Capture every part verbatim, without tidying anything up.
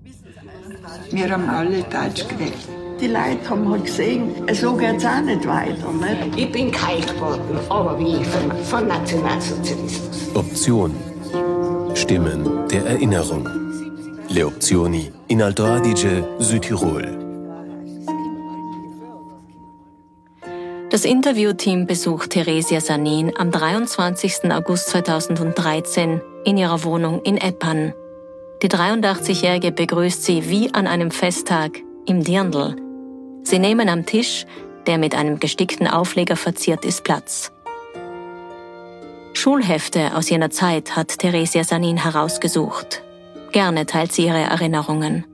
Wir haben alle Deutsch geredet. Die Leute haben halt gesehen, so geht es auch nicht weiter. Nicht? Ich bin kalt geworden, aber wie von, von Nationalsozialismus. Option. Stimmen der Erinnerung. Le Opzioni in Alto Adige, Südtirol. Das Interviewteam besucht Theresia Sanin am dreiundzwanzigsten August zweitausenddreizehn in ihrer Wohnung in Eppan. Die dreiundachtzigjährige begrüßt sie wie an einem Festtag im Dirndl. Sie nehmen am Tisch, der mit einem gestickten Aufleger verziert ist, Platz. Schulhefte aus jener Zeit hat Theresia Sanin herausgesucht. Gerne teilt sie ihre Erinnerungen.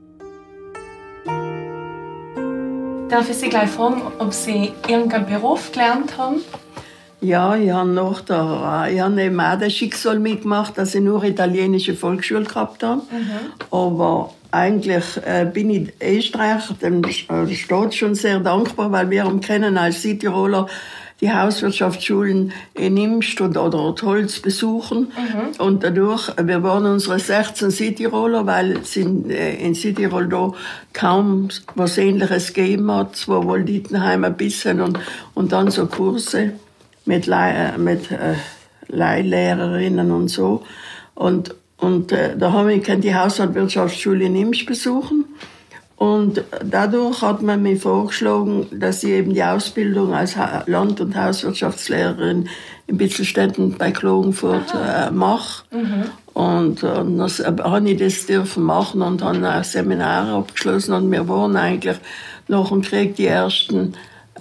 Darf ich Sie gleich fragen, ob Sie irgendeinen Beruf gelernt haben? Ja, ich habe noch da, ich habe eben auch das Schicksal mitgemacht, dass ich nur italienische Volksschule gehabt habe. Mhm. Aber eigentlich äh, bin ich Österreich, dem Staat schon sehr dankbar, weil wir haben kennen als Südtiroler die Hauswirtschaftsschulen in Imst oder, oder Holz besuchen. Mhm. Und dadurch, wir waren unsere sechzehn Südtiroler, weil es in, äh, in Südtirol da kaum was Ähnliches gegeben hat. Zwar wohl Dittenheim ein bisschen und, und dann so Kurse mit, Leih, mit äh, Leihlehrerinnen und so. Und, und äh, da haben wir die Hauswirtschaftsschule in Imst besuchen. Und dadurch hat man mir vorgeschlagen, dass ich eben die Ausbildung als Land- und Hauswirtschaftslehrerin in Bitzelstetten bei Klagenfurt äh, mache. Mhm. Und, und das, äh, habe ich das dürfen machen und habe ein Seminar abgeschlossen. Und wir waren eigentlich nach dem Krieg die ersten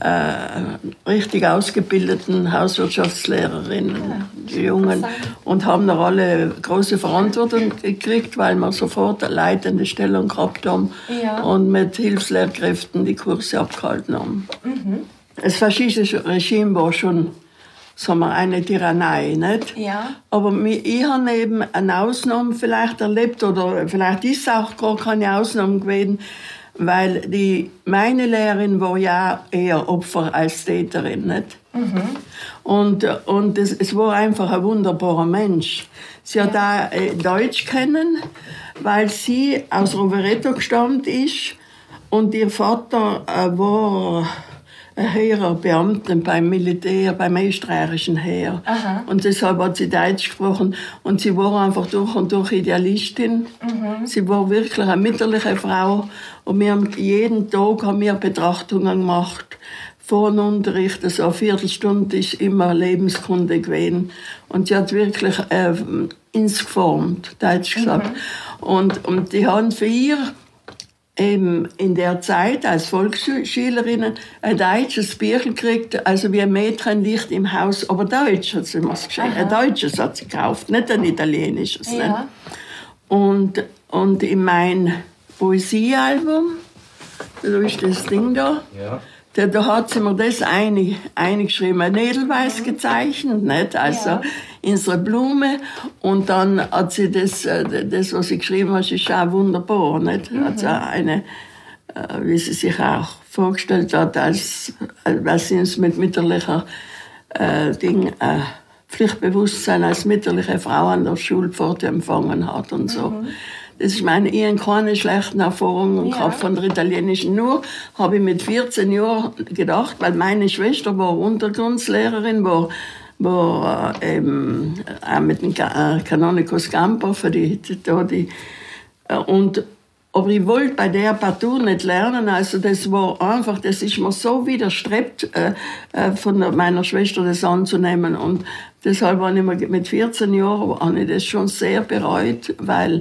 äh, richtig ausgebildeten Hauswirtschaftslehrerinnen, ja, die Jungen, und haben noch alle große Verantwortung gekriegt, weil wir sofort eine leitende Stellung gehabt haben, ja, und mit Hilfslehrkräften die Kurse abgehalten haben. Mhm. Das faschistische Regime war schon, sagen wir, eine Tyrannei, nicht? Ja. Aber ich habe eben eine Ausnahme vielleicht erlebt, oder vielleicht ist es auch gar keine Ausnahme gewesen, weil die, meine Lehrerin war ja eher Opfer als Täterin, nicht? Mhm. Und, und es, es war einfach ein wunderbarer Mensch. Sie hat ja auch äh, Deutsch kennen, weil sie aus Rovereto gestammt ist und ihr Vater äh, war ein höherer Beamter beim Militär, beim österreichischen Heer. Aha. Und deshalb hat sie Deutsch gesprochen. Und sie war einfach durch und durch Idealistin. Mhm. Sie war wirklich eine mütterliche Frau. Und wir haben jeden Tag haben wir Betrachtungen gemacht. Vor dem Unterricht, also eine Viertelstunde ist immer Lebenskunde gewesen. Und sie hat wirklich äh, ins geformt, Deutsch gesagt. Mhm. Und, und die haben für ihr eben in der Zeit als Volksschülerinnen ein deutsches Büchlein gekriegt, also wie ein Mädchenlicht im Haus, aber Deutsch hat sie was geschenkt. Ein deutsches hat sie gekauft, nicht ein italienisches. Ja. Nicht? Und, und in mein Poesiealbum, da ist das Ding da, ja, da, da hat sie mir das eine, eingeschrieben, ein Edelweiß gezeichnet, nicht? Also ja, unsere Blume. Und dann hat sie das, das was sie geschrieben hat, ist auch wunderbar, nicht? Mhm. Also eine, wie sie sich auch vorgestellt hat, als, als sie uns mit mütterlicher äh, Ding, äh, Pflichtbewusstsein als mütterliche Frau an der Schulpforte empfangen hat und so. Mhm. Das ist meine, ich habe keine schlechten Erfahrungen ja gehabt von der italienischen. Nur habe ich mit vierzehn Jahren gedacht, weil meine Schwester war Untergrundslehrerin, war, war äh, eben auch mit dem Canonikus Camper für die, die, die äh, und aber ich wollte bei der partout nicht lernen, also das war einfach, das ist mir so widerstrebt, äh, äh, von meiner Schwester das anzunehmen, und deshalb war ich mit vierzehn Jahren habe ich das schon sehr bereut, weil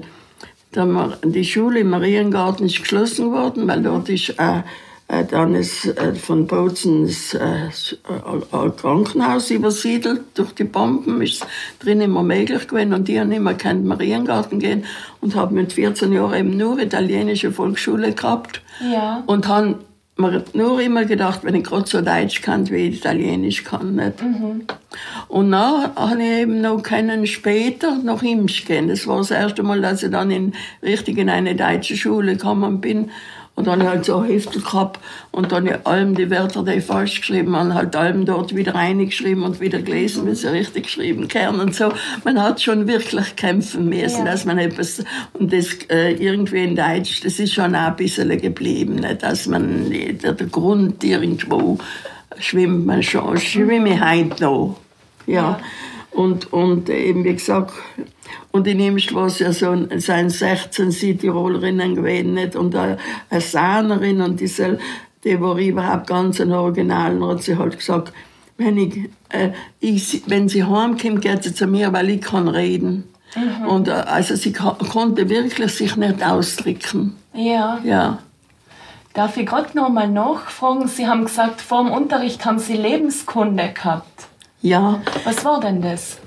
die Schule im Mariengarten ist geschlossen worden, weil dort ist äh, äh, dann ist, äh, von Bozen das äh, äh, Krankenhaus übersiedelt. Durch die Bomben ist es drin immer möglich gewesen, und die haben immer keinen Mariengarten gehen und haben mit vierzehn Jahren eben nur italienische Volksschule gehabt, ja, und haben mir nur immer gedacht, wenn ich gerade so Deutsch kann, wie ich Italienisch kann. Nicht? Mhm. Und dann habe ich eben noch können später nach Imst gehen. Das war das erste Mal, dass ich dann in, richtig in eine deutsche Schule gekommen bin. Und dann habe ich halt so ein Heftel gehabt und dann allem die Wörter, die ich falsch geschrieben habe, halt allem dort wieder reingeschrieben und wieder gelesen, wie sie richtig geschrieben können und so. Man hat schon wirklich kämpfen müssen, ja. dass man etwas, und das äh, irgendwie in Deutsch, das ist schon auch ein bisschen geblieben, ne? Dass man, der, der Grund irgendwo schwimmt man schon, schwimme ich heute noch. Ja. ja. Und, und eben, wie gesagt, und in ihm war es ja so, es sind sechzehn Südtirolerinnen gewesen, nicht? Und eine, eine Sahnerin, und die, die war überhaupt ganz ein Original, und hat sie halt gesagt, wenn, ich, äh, ich, wenn sie heimkommt, geht sie zu mir, weil ich kann reden. Mhm. Und äh, also sie konnte wirklich sich nicht ausdrücken. Ja. Ja. Darf ich gerade noch mal nachfragen? Sie haben gesagt, vor dem Unterricht haben Sie Lebenskunde gehabt. Ja. Was war denn das?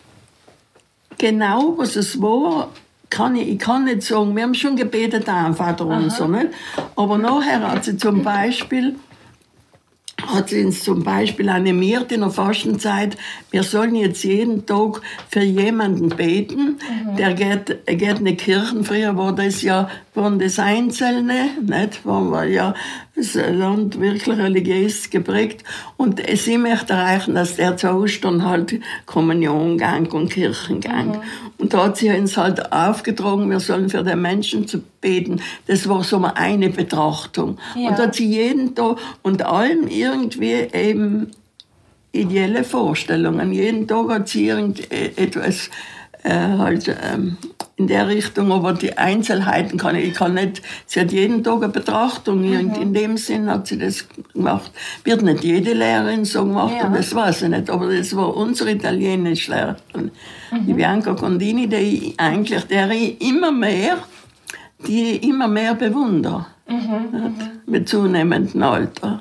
Genau, was es war, kann ich, ich kann nicht sagen. Wir haben schon gebetet, auch am Vater unser, nicht? Aber nachher hat sie zum Beispiel, hat sie uns zum Beispiel animiert in der Fastenzeit, wir sollen jetzt jeden Tag für jemanden beten, mhm. der geht, geht in die Kirchen. Früher war das ja, waren das Einzelne, nicht? Waren wir ja das Land wirklich religiös geprägt. Und sie möchte erreichen, dass der zu Ostern halt Kommuniongang und Kirchengang. Mhm. Und da hat sie uns halt aufgetragen, wir sollen für den Menschen zu beten. Das war so eine Betrachtung. Ja. Und da hat sie jeden Tag und allem irgendwie eben ideelle Vorstellungen. Jeden Tag hat sie irgendetwas äh, halt ähm, in der Richtung, aber die Einzelheiten kann ich, ich kann nicht, sie hat jeden Tag eine Betrachtung, mhm. in dem Sinn hat sie das gemacht. Wird nicht jede Lehrerin so gemacht, ja. das weiß ich nicht, aber das war unsere Italienischlehrerin, mhm. die Bianca Condini, die eigentlich, der ich immer mehr, die ich immer mehr bewundere, mhm. mit zunehmendem Alter.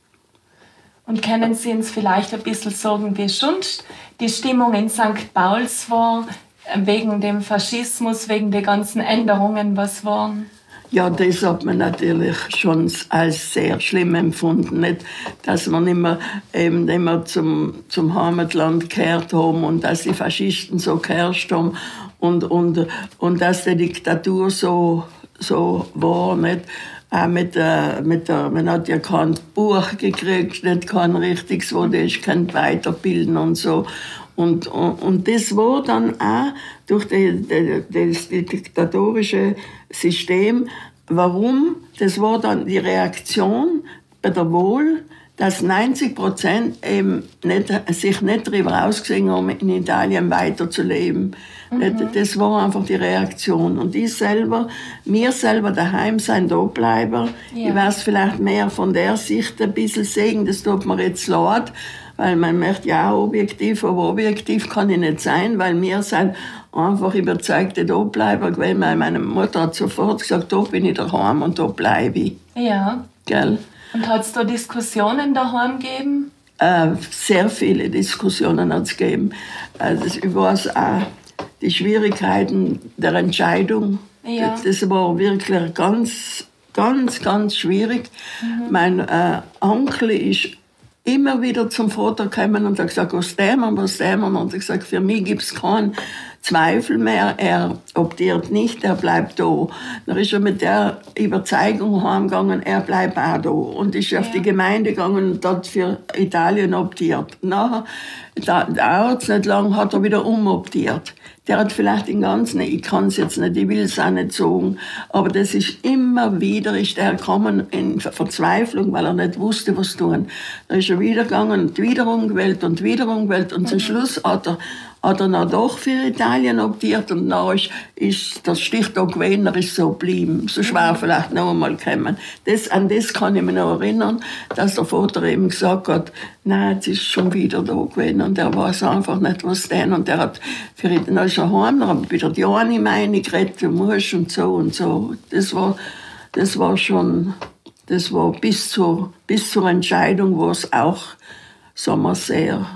Und können Sie uns vielleicht ein bisschen sagen, wie schon die Stimmung in Sankt Pauls war, wegen dem Faschismus, wegen der ganzen Änderungen, was waren? Ja, das hat man natürlich schon als sehr schlimm empfunden, nicht? Dass man immer, eben immer zum, zum Heimatland gekehrt haben und dass die Faschisten so geherrscht haben und, und, und dass die Diktatur so, so war, nicht? Auch mit der, mit der, man hat ja kein Buch gekriegt, nicht kein richtiges, wo das kann weiterbilden und so. Und, und, und das war dann auch durch die, die, das die diktatorische System. Warum? Das war dann die Reaktion bei der Wahl, dass neunzig Prozent eben nicht, sich nicht darüber ausgesehen haben, in Italien weiterzuleben. Mhm. Das war einfach die Reaktion. Und ich selber, mir selber daheim sein, da bleiben, ja. Ich weiß vielleicht mehr von der Sicht ein bisschen sehen, das tut mir jetzt leid, weil man möchte ja auch objektiv, aber objektiv kann ich nicht sein, weil wir sind einfach überzeugte Dableiber gewesen, weil meine Mutter hat sofort gesagt, da bin ich daheim und da bleibe ich. Ja. Gell? Und hat es da Diskussionen daheim gegeben? Äh, sehr viele Diskussionen hat es gegeben. Also ich weiß auch, die Schwierigkeiten der Entscheidung, ja. das, das war wirklich ganz, ganz, ganz schwierig. Mhm. Mein äh, Onkel ist immer wieder zum Vater gekommen und hat gesagt, was dämmern, was dämmern. Und er hat gesagt, für mich gibt es keinen Zweifel mehr. Er optiert nicht, er bleibt da. Dann ist er mit der Überzeugung heimgegangen, er bleibt auch da. Und ist ja. auf die Gemeinde gegangen und hat für Italien optiert. Nachher, da dauert es nicht lang, hat er wieder umoptiert. Der hat vielleicht den ganzen, ich kann es jetzt nicht, ich will es auch nicht sagen, aber das ist immer wieder, ist er gekommen in Verzweiflung, weil er nicht wusste, was tun. Dann ist er wieder gegangen und wieder umgewählt und wieder umgewählt und mhm. zum Schluss hat er, hat er dann doch für Italien optiert und dann ist, ist der Stichtag gewesen, er ist so geblieben. So schwer vielleicht noch einmal kommen. Das, an das kann ich mich noch erinnern, dass der Vater eben gesagt hat, nein, jetzt ist schon wieder da gewesen und er weiß einfach nicht, was denn. Und er hat für ihn, dann ist er heim, dann habe ich wieder die eine meine geredet, du musst und so und so. Das war, das war schon, das war bis zur, bis zur Entscheidung, war es auch, sagen wir, sehr.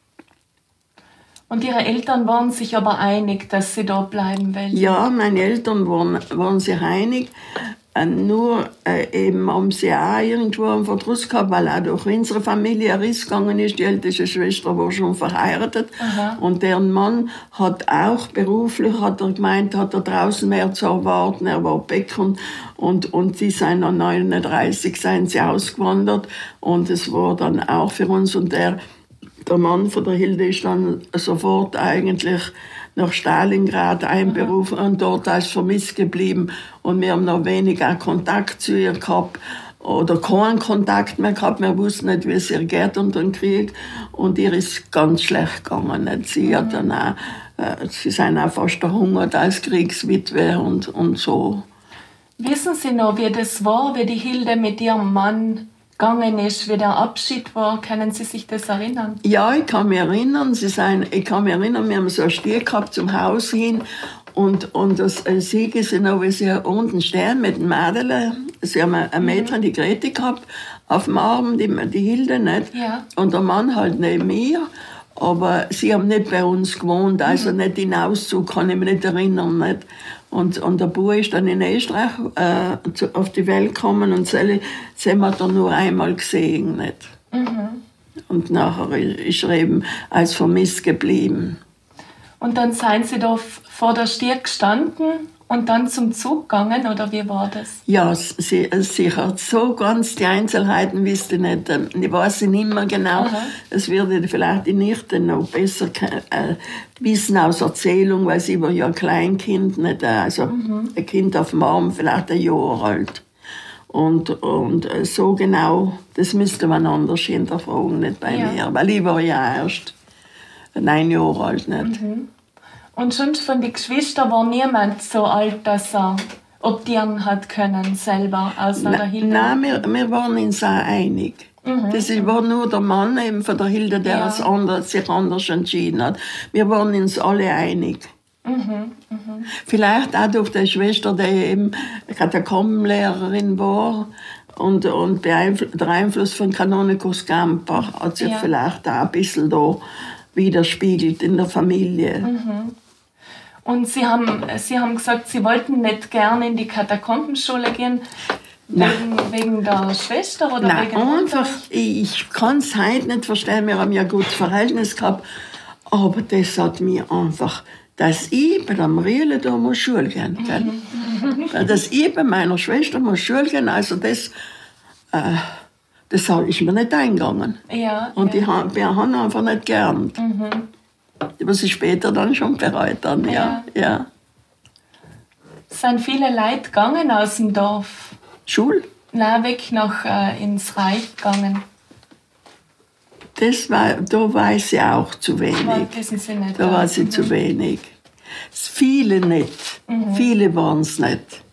Und Ihre Eltern waren sich aber einig, dass Sie da bleiben wollen? Ja, meine Eltern waren, waren sich einig. äh, nur äh, eben haben sie auch irgendwo einen Verdruss gehabt, weil auch durch unsere Familie ein Riss gegangen ist. Die älteste Schwester war schon verheiratet. Aha. Und deren Mann hat auch beruflich, hat er gemeint, hat er draußen mehr zu erwarten. Er war Bäcker und, und die sind nach neununddreißig sind sie ausgewandert. Und es war dann auch für uns. Und der, der Mann von der Hilde ist dann sofort eigentlich nach Stalingrad einberufen und dort als vermisst geblieben. Und wir haben noch weniger Kontakt zu ihr gehabt oder keinen Kontakt mehr gehabt. Wir wussten nicht, wie es ihr geht unter dem Krieg. Und ihr ist ganz schlecht gegangen. Sie hat dann auch, äh, sie sind auch fast verhungert als Kriegswitwe und, und so. Wissen Sie noch, wie das war, wie die Hilde mit ihrem Mann gegangen ist, wie der Abschied war? Können Sie sich das erinnern? Ja, ich kann mich erinnern. Sie sind, ich kann mich erinnern, wir haben so einen Stieg gehabt zum Haus hin. Und, und das Sieg ist noch, wie sie unten stehen mit dem Mädel. Sie haben eine Mädchen, die Grete gehabt, auf dem Arm, die, die Hilde nicht. Ja. Und der Mann halt neben mir. Aber sie haben nicht bei uns gewohnt, also mhm. nicht in Auszug, kann ich mich nicht erinnern. Nicht. Und, und der Bub ist dann in Österreich äh, zu, auf die Welt gekommen und sie, sie haben wir dann nur einmal gesehen. Nicht. Mhm. Und nachher ist er eben als vermisst geblieben. Und dann seien Sie da vor der Stieg gestanden und dann zum Zug gegangen, oder wie war das? Ja, sie, sicher. So ganz die Einzelheiten wüsste ich nicht. Ich weiß sie nicht mehr genau. Aha. Das würde vielleicht die Nichte noch besser äh, wissen aus Erzählung, weil sie war ja ein Kleinkind, nicht? Also mhm. ein Kind auf dem Arm, vielleicht ein Jahr alt. Und, und so genau, das müsste man anders hinterfragen, nicht bei ja. mir. Weil ich war ja erst neun Jahre alt, nicht? Mhm. Und schon von den Geschwistern war niemand so alt, dass er optieren hat können, selber, außer Na, der Hilde? Nein, wir, wir waren uns auch einig. Mhm. Das war nur der Mann eben von der Hilde, der ja. es anders, sich anders entschieden hat. Wir waren uns alle einig. Mhm. Mhm. Vielleicht auch durch die Schwester, die eben Katakombenlehrerin war. Und, und der Einfluss von Kanonikus Gamper hat sich ja. vielleicht auch ein bisschen da widerspiegelt in der Familie. Mhm. Und Sie haben, Sie haben gesagt, Sie wollten nicht gerne in die Katakombenschule gehen, wegen, wegen der Schwester oder Nein, wegen einfach, ich kann es heute nicht verstehen, wir haben ja ein gutes Verhältnis gehabt, aber das hat mir einfach, dass ich bei der Marielle da muss Schule gehen kann. Dass ich bei meiner Schwester muss Schule gehen, also das, äh, das ist mir nicht eingegangen. Ja, und ja. Ich, wir haben einfach nicht gelernt. Mhm. Was ich später dann schon bereut dann, ja. ja. ja. Es sind viele Leute gegangen aus dem Dorf. Schul? Nein, weg nach, äh, ins Reich gegangen. Das war, da weiß ich auch zu wenig. Das wissen Sie nicht. Da weiß ich mhm. zu wenig. Viele nicht. Mhm. Viele waren es nicht.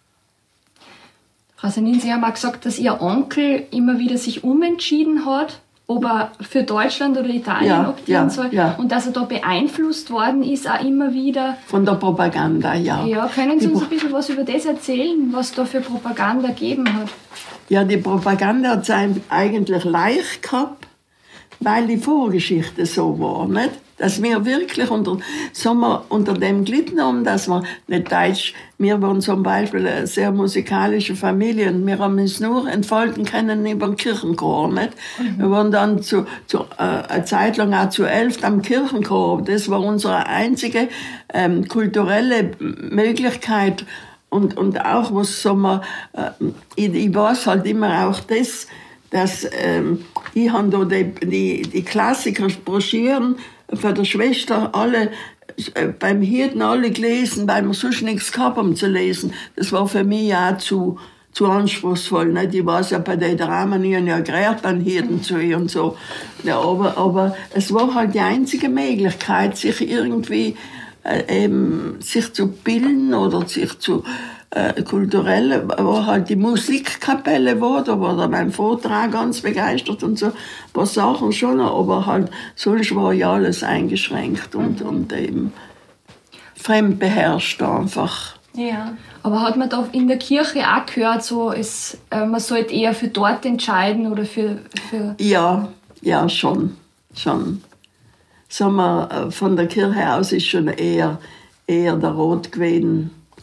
Frau Sanin, Sie haben auch gesagt, dass Ihr Onkel immer wieder sich umentschieden hat, ob er für Deutschland oder Italien ja, optieren ja, soll. Ja. Und dass er da beeinflusst worden ist, auch immer wieder. Von der Propaganda, ja. Ja, können Sie uns ein bisschen was über das erzählen, was da für Propaganda gegeben hat? Ja, die Propaganda hat es eigentlich leicht gehabt, weil die Vorgeschichte so war, nicht? Dass wir wirklich unter, sagen wir, unter dem gelitten haben, dass wir nicht Deutsch, wir waren zum Beispiel eine sehr musikalische Familie und wir haben uns nur entfalten können über den Kirchenchor, nicht? Mhm. Wir waren dann zu, zu, äh, eine Zeit lang auch zu elf am Kirchenchor. Das war unsere einzige ähm, kulturelle Möglichkeit und, und auch, was sagen wir, äh, ich, ich weiß halt immer auch das, dass ähm, ich habe da die, die, die Klassiker, Broschüren von der Schwester alle äh, beim Hirten alle gelesen, weil wir sonst nichts gehabt haben zu lesen. Das war für mich auch zu, zu anspruchsvoll. Nicht? Ich weiß ja, bei den Dramen, ich habe ja gerät beim Hirten zu ihr und so. Ja, aber, aber es war halt die einzige Möglichkeit, sich irgendwie äh, eben, sich zu bilden oder sich zu äh, kulturell, war halt die Musikkapelle war, da war da mein Vortrag ganz begeistert und so, ein paar Sachen schon, aber halt sonst war ja alles eingeschränkt und, und eben fremdbeherrscht einfach. Ja. Aber hat man da in der Kirche auch gehört, so es, äh, man sollte eher für dort entscheiden oder für, für... Ja, ja, schon, schon. Sagen wir, von der Kirche aus ist schon eher, eher der Rot gewesen,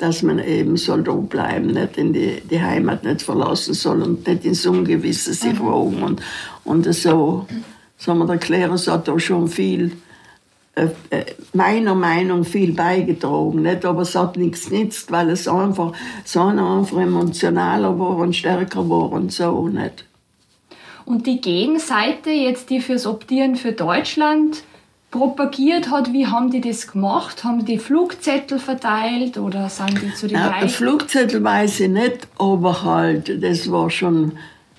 dass man eben soll da bleiben, nicht in die, die Heimat nicht verlassen soll und nicht ins Ungewisse sich wogen. Und, und so, sagen wir, der Klerus hat da schon viel, äh, meiner Meinung nach, viel beigetragen. Nicht? Aber es hat nichts genützt, weil es einfach, so einfach emotionaler war und stärker war und so. Nicht? Und die Gegenseite, jetzt die fürs Optieren für Deutschland propagiert hat, wie haben die das gemacht? Haben die Flugzettel verteilt oder sind die zu den Ja, Reichen? Flugzettel weiß ich nicht, aber halt, das war schon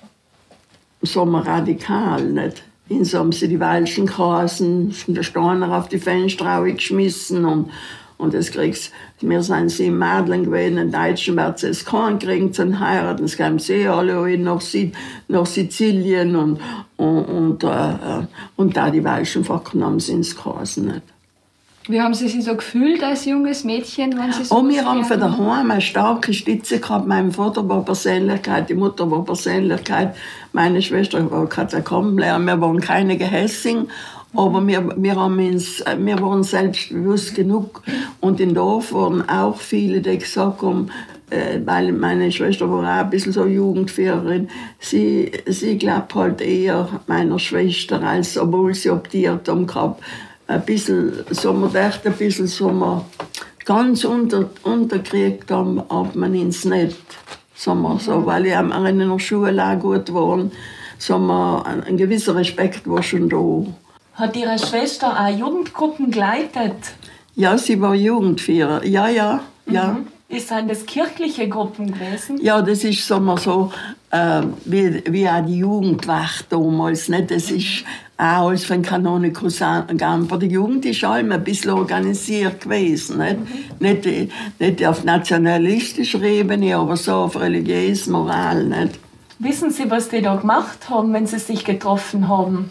so radikal. Nicht? So haben sie die Welschen geheißen, der Steiner auf die Fenster geschmissen und, und das kriegst wir sind sie in Madlen gewesen, in Deutschen wird sie es keinen kriegen zum heiraten, das kamen sie alle nach, Sid- nach Sizilien und, und, und, äh, und da die Welschen vergenommen sind ins Kasen nicht. Wie haben Sie sich so gefühlt als junges Mädchen, wenn Sie so Und wir haben von daheim eine starke Stütze gehabt. Mein Vater war Persönlichkeit, die Mutter war Persönlichkeit, meine Schwester war Katakombenlehrerin, wir waren keine Gehässing. Aber wir, wir, haben uns, wir waren selbstbewusst genug. Und im Dorf waren auch viele, die gesagt haben, äh, weil meine Schwester war auch ein bisschen so Jugendführerin, sie, sie glaubt halt eher meiner Schwester, als obwohl sie optiert haben gehabt. Ein bisschen, so man dachte, ein bisschen so man ganz unter, untergekriegt haben, aber man ins nicht. Sagen wir so, weil ich am in der Schule auch gut war. Sagen wir, ein, ein gewisser Respekt war schon da. Hat Ihre Schwester auch Jugendgruppen geleitet? Ja, sie war Jugendführer. Ja, ja, ja. Mhm. Ist sind das kirchliche Gruppen gewesen? Ja, das ist sagen wir so, äh, wie, wie auch die Jugendwacht damals. Nicht? Das ist auch alles von Kanonikus Gamper. Die Jugend ist allem ein bisschen organisiert gewesen. Nicht, mhm. nicht, nicht auf nationalistischer Ebene, aber so auf religiös, Moral. Nicht? Wissen Sie, was die da gemacht haben, wenn sie sich getroffen haben?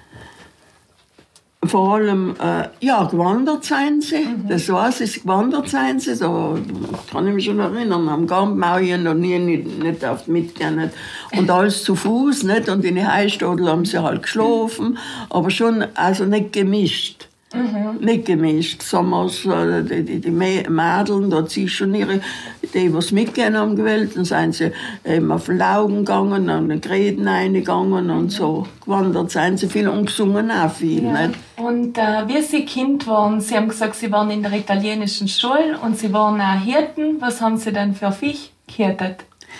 Vor allem, äh, ja, gewandert seien sie. Mhm. Das weiß ich, gewandert seien sie. So, kann ich mich schon erinnern. Am Gampmau hier noch nie nicht, nicht oft mitgehen. Nicht. Und alles zu Fuß. Nicht. Und in den Heistadel haben sie halt geschlafen. Aber schon, also nicht gemischt. Mhm. Nicht gemischt. Sagen wir, die, die, die Mädeln, da zieh schon ihre, die, die mitgehen haben gewählt, dann sind sie eben auf den Laugen gegangen, an den Gräden reingegangen und so. Gewandert seien sie viel und gesungen auch viel. Ja. Nicht? Und äh, wie Sie Kind waren, Sie haben gesagt, Sie waren in der italienischen Schule und Sie waren auch Hirten. Was haben Sie denn für Viech gehirtet?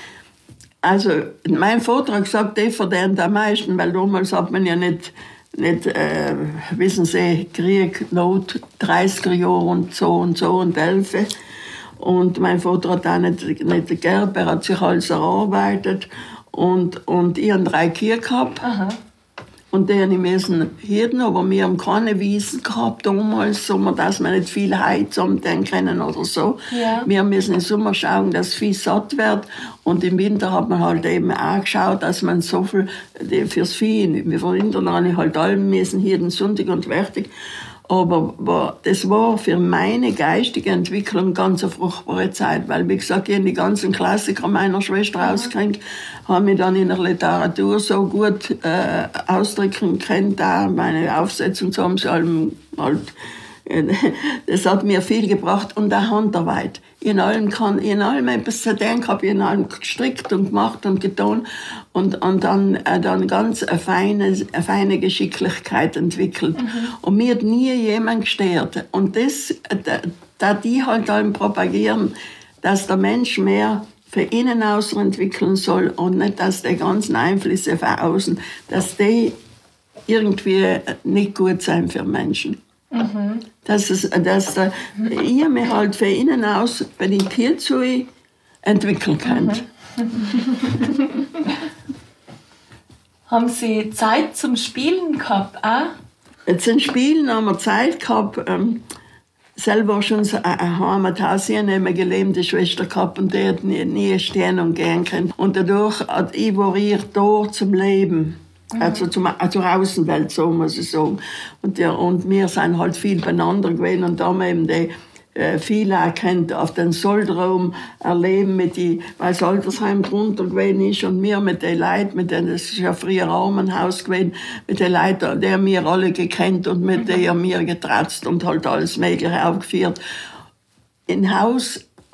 Also, mein Vater hat gesagt, der verdient am meisten, weil damals hat man ja nicht Nicht, äh, wissen Sie, Krieg, Not, dreißiger Jahre und so und so und Elfe. Und mein Vater hat auch nicht, nicht geerbt, er hat sich alles erarbeitet. Und, und ich habe drei Kühe gehabt. Aha. Und die müssen hirten, aber wir haben keine Wiesen gehabt damals, so dass wir nicht viel Heu zusammendenken können oder so. Ja. Wir müssen im Sommer schauen, dass das Vieh satt wird. Und im Winter hat man halt eben auch geschaut, dass man so viel fürs Vieh, wir von Winter an halt allem müssen, jeden Sonntag und Wertig. Aber das war für meine geistige Entwicklung ganz eine fruchtbare Zeit, weil, wie gesagt, ich die ganzen Klassiker meiner Schwester ausgekriegt, habe mich dann in der Literatur so gut äh, ausdrücken können, da meine Aufsätze und so haben sie allem halt, äh, das hat mir viel gebracht und auch Handarbeit. In allem kann, in allem etwas zu denken, habe ich in allem gestrickt und gemacht und getan und, und dann, äh, dann ganz eine feine, eine feine Geschicklichkeit entwickelt. Mhm. Und mir hat nie jemand gestört. Und das, da, da die halt allem propagieren, dass der Mensch mehr für innen außen entwickeln soll und nicht, dass die ganzen Einflüsse von außen, dass die irgendwie nicht gut sein für Menschen. Mhm. Dass, es, dass äh, ihr mich halt von innen aus, wenn ich hier zu entwickeln könnt. Mhm. Haben Sie Zeit zum Spielen gehabt? Auch? Zum Spielen haben wir Zeit gehabt. Ähm, selber schon so ein Heimathaus, ich habe eine gelähmte Schwester gehabt und die hat nie, nie stehen und gehen können. Und dadurch hat ich war ihr da zum Leben. Also zum, zur Außenwelt, so muss ich sagen. Und, ja, und wir sind halt viel beieinander gewesen und da haben wir eben die, äh, viele auch kennt, auf den Soldraum erleben, mit die, weil das Altersheim drunter gewesen ist und wir mit den Leuten, mit denen, das ist ja früher Armenhaus gewesen, mit den Leuten, die haben wir alle gekannt und mit denen haben wir getratzt und halt alles Mögliche aufgeführt. Im Haus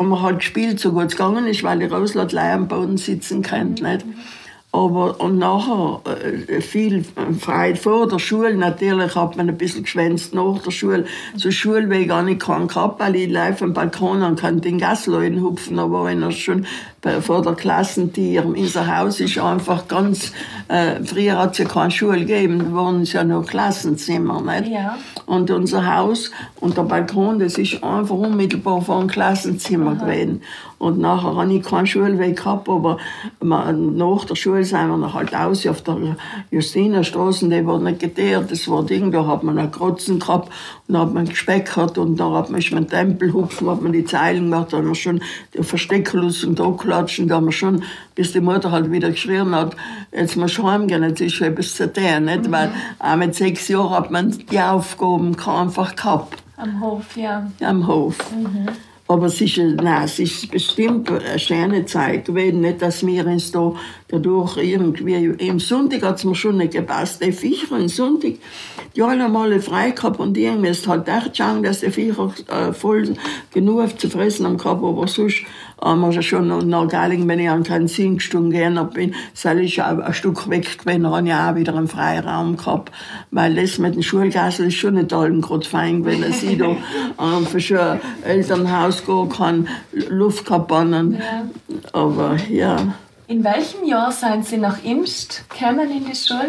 haben wir halt gespielt, so gut es gegangen ist, weil die Rauslatlei am Boden sitzen können, nicht? Aber, und nachher, äh, viel Freude vor der Schule, natürlich hat man ein bisschen geschwänzt nach der Schule. Zur Schulweg gar nicht keinen gehabt, weil ich live am Balkon und kann den Gasleuten hupfen, aber wenn er schon vor der Klassentier, unser Haus ist einfach ganz, äh, früher hat es ja keine Schule gegeben, da waren es ja nur Klassenzimmer, nicht? Ja. Und unser Haus und der Balkon, das ist einfach unmittelbar vor dem Klassenzimmer Aha. gewesen. Und nachher habe ich keinen Schulweg gehabt, aber nach der Schule sind wir dann halt aus auf der Justinerstraße, die war nicht geteert, das war Ding, da hat man einen Krotzen gehabt und dann hat man Gespeck gehabt und dann hat man den Tempel hupfen, hat man die Zeilen gemacht, da haben wir schon die Versteckerlust und da klatschen, da haben wir schon, bis die Mutter halt wieder geschrien hat, jetzt musst du heimgehen, jetzt ist schon etwas zu tun, nicht? Mhm. Weil auch mit sechs Jahren hat man die Aufgaben einfach gehabt. Am Hof, ja. Am Hof. Mhm. Aber es ist, nein, es ist bestimmt eine schöne Zeit gewesen. Nicht, dass wir uns da dadurch irgendwie... Im Sonntag hat es mir schon nicht gepasst. Die Viecher am Sonntag, die alle mal frei gehabt und irgendwie ist halt echt schauen, dass die Viecher äh, voll genug zu fressen haben gehabt. Aber sonst haben wir schon nach Galling, wenn ich an keinen Sinn gestunken gegangen bin, sei ich auch ein Stück weg gewesen, dann habe ich auch wieder einen Freiraum gehabt. Weil das mit dem Schulgassel ist schon nicht allen gerade fein gewesen, dass ich da äh, für schon ein Elternhaus gehen kann, Luft gehabt haben. Ja. Aber ja. In welchem Jahr sind Sie nach Imst gekommen in die Schule?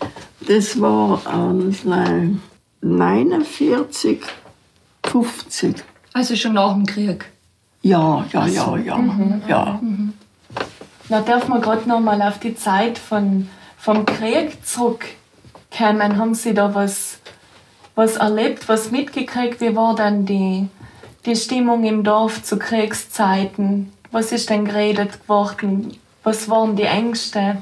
Das war äh, neunundvierzig, fünfzig. Also schon nach dem Krieg? Ja, ja, ja, ja. Mhm, ja. Mhm. Da darf man gerade noch mal auf die Zeit von, vom Krieg zurückkommen. Haben Sie da was, was erlebt, was mitgekriegt? Wie war dann die, die Stimmung im Dorf zu Kriegszeiten? Was ist denn geredet geworden? Was waren die Ängste?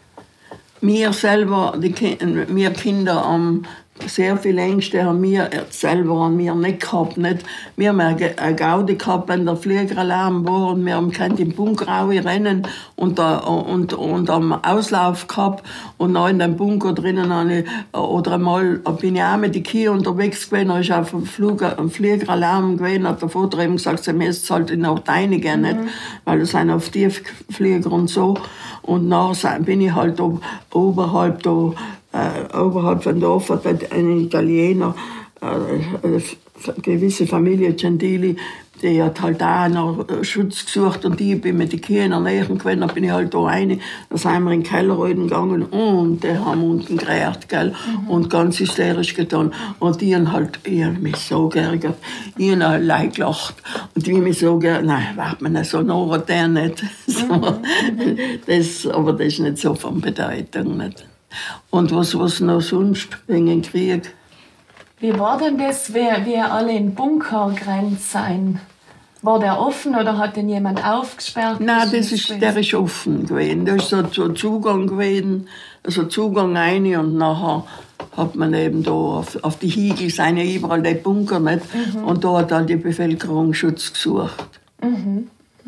Wir selber, die Ki- wir Kinder, haben sehr viele Ängste haben wir selber an mir nicht gehabt. Nicht. Wir haben eine Gaudi gehabt, wenn der Fliegeralarm war und wir haben in den Bunker rennen und, und, und am Auslauf gehabt und auch in dem Bunker drinnen ich, oder einmal bin ich auch mit den Kindern unterwegs gewesen, da ist auf einem Flug, ein Fliegeralarm gewesen, hat der Vater eben gesagt, sie müssen halt in die reinigen, mhm. nicht, weil das sind auf Tiefflieger und so. Und nachher bin ich halt ob, oberhalb da, äh, oberhalb von Dorf hat ein Italiener, äh, eine gewisse Familie Gentili, die hat halt auch nach Schutz gesucht und ich bin mit den Kindern in der Nähe gewesen, dann bin ich halt da rein, da sind wir in den Keller gegangen und die haben unten gerät, gell, mhm. und ganz hysterisch getan und die haben halt, ich habe mich so geärgert, ich habe halt leid gelacht und die haben mich so geärgert, nein, warte mal, so noch der nicht, so, mhm. das, aber das ist nicht so von Bedeutung, nicht. Und was, was noch sonst wegen dem Krieg? Wie war denn das, wie, wie alle in den Bunker gerannt sind? War der offen oder hat den jemand aufgesperrt? Nein, das ist, der ist offen gewesen. Da ist so, so Zugang gewesen, also Zugang rein und nachher hat man eben da auf, auf die Hügel, sind ja überall die Bunker nicht, mhm. und da hat dann die Bevölkerung Schutz gesucht. Mhm.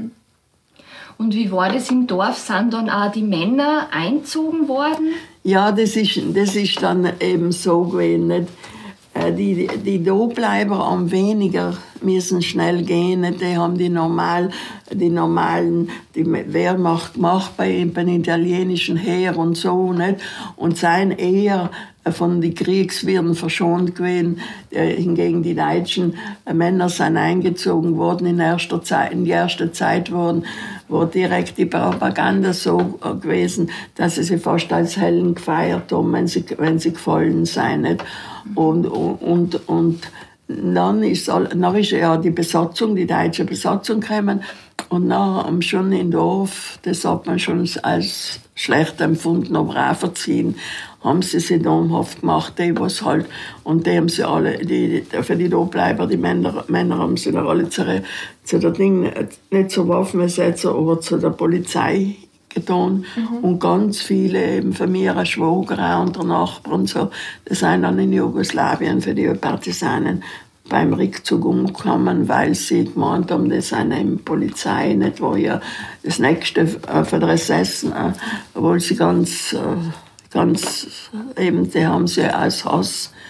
Und wie war das im Dorf? Sind dann auch die Männer eingezogen worden? Ja, das ist, das ist dann eben so gewesen. Nicht? Die, die Dobleiber am weniger müssen schnell gehen. Nicht? Die haben die, normal, die normalen die Wehrmacht gemacht bei, bei den italienischen Heer und so. Nicht? Und seien eher von den Kriegswirren verschont gewesen. Hingegen die deutschen Männer sind eingezogen worden in, erster Zeit, in die erste Zeit worden, wo direkt die Propaganda so gewesen, dass sie sich fast als Helden gefeiert haben, wenn sie, wenn sie gefallen seien. Nicht? Und, und, und dann ist, dann ist ja die Besatzung, die deutsche Besatzung gekommen und dann schon im Dorf, das hat man schon als schlecht empfunden, aber auch verziehen, haben sie sich domhaft gemacht, die was halt, und die haben sie alle, die, für die Dobleiber, die Männer, Männer haben sie dann alle zu, zu der Ding, nicht zur Waffenbesetzer, aber zu der Polizei getan. Mhm. Und ganz viele eben von mir, ein Schwager und der Nachbar und so, die sind dann in Jugoslawien für die Partisanen beim Rückzug umgekommen, weil sie gemeint haben, das sind eben Polizei, nicht, wo ja das nächste äh, für die S S, äh, obwohl sie ganz, äh, ganz, eben, die haben sie als Hass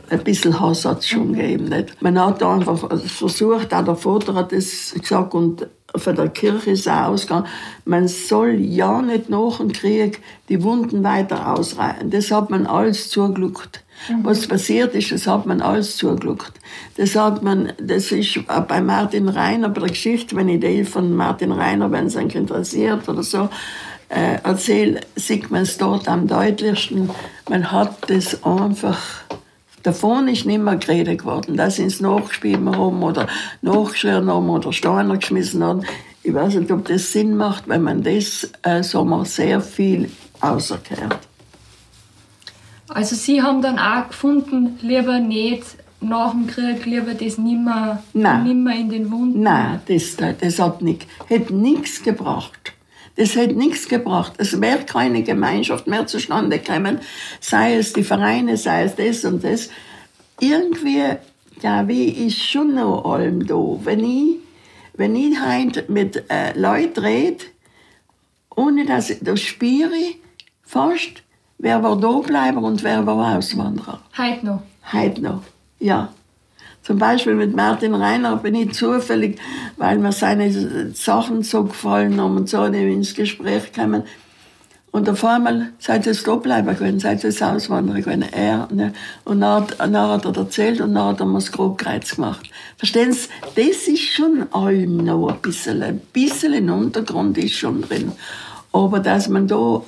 ein bisschen Hass hat es schon gegeben. Nicht? Man hat einfach versucht, auch der Vater hat das gesagt, und von der Kirche ist auch ausgegangen, man soll ja nicht nach dem Krieg die Wunden weiter ausreißen. Das hat man alles zugeluckt. Mhm. Was passiert ist, das hat man alles zugeluckt. Das hat man, das ist bei Martin Reiner, bei der Geschichte, wenn ich die von Martin Reiner, wenn es euch interessiert oder so, äh, erzähle, sieht man es dort am deutlichsten. Man hat das einfach, davon ist nicht mehr geredet geworden, dass sie es nachgeschrieben haben oder nachgeschrieben haben oder Steine geschmissen haben. Ich weiß nicht, ob das Sinn macht, wenn man das, äh, sagen wir, sehr viel auserkehrt. Also Sie haben dann auch gefunden, lieber nicht nach dem Krieg, lieber das nimmer, nimmer in den Wunden? Nein, das, das hat nicht, hätte nichts gebracht. Das hätte nichts gebracht. Es wäre keine Gemeinschaft mehr zustande gekommen, sei es die Vereine, sei es das und das. Irgendwie, ja, wie ist schon noch allem da. Wenn ich, wenn ich heute mit äh, Leuten rede, ohne dass ich das spüre, fast, wer war da bleiben und wer war Auswanderer. Heute noch? Heute noch, ja. Zum Beispiel mit Martin Reiner bin ich zufällig, weil mir seine Sachen so gefallen haben und so ins Gespräch kamen. Und auf einmal, seid ihr da bleiben können, seid ihr auswandern können. Er, ne? Und dann, dann hat er erzählt und dann hat er mir das Grobkreuz gemacht. Verstehen Sie, das ist schon allem noch ein bisschen, ein bisschen im Untergrund ist schon drin. Aber dass man da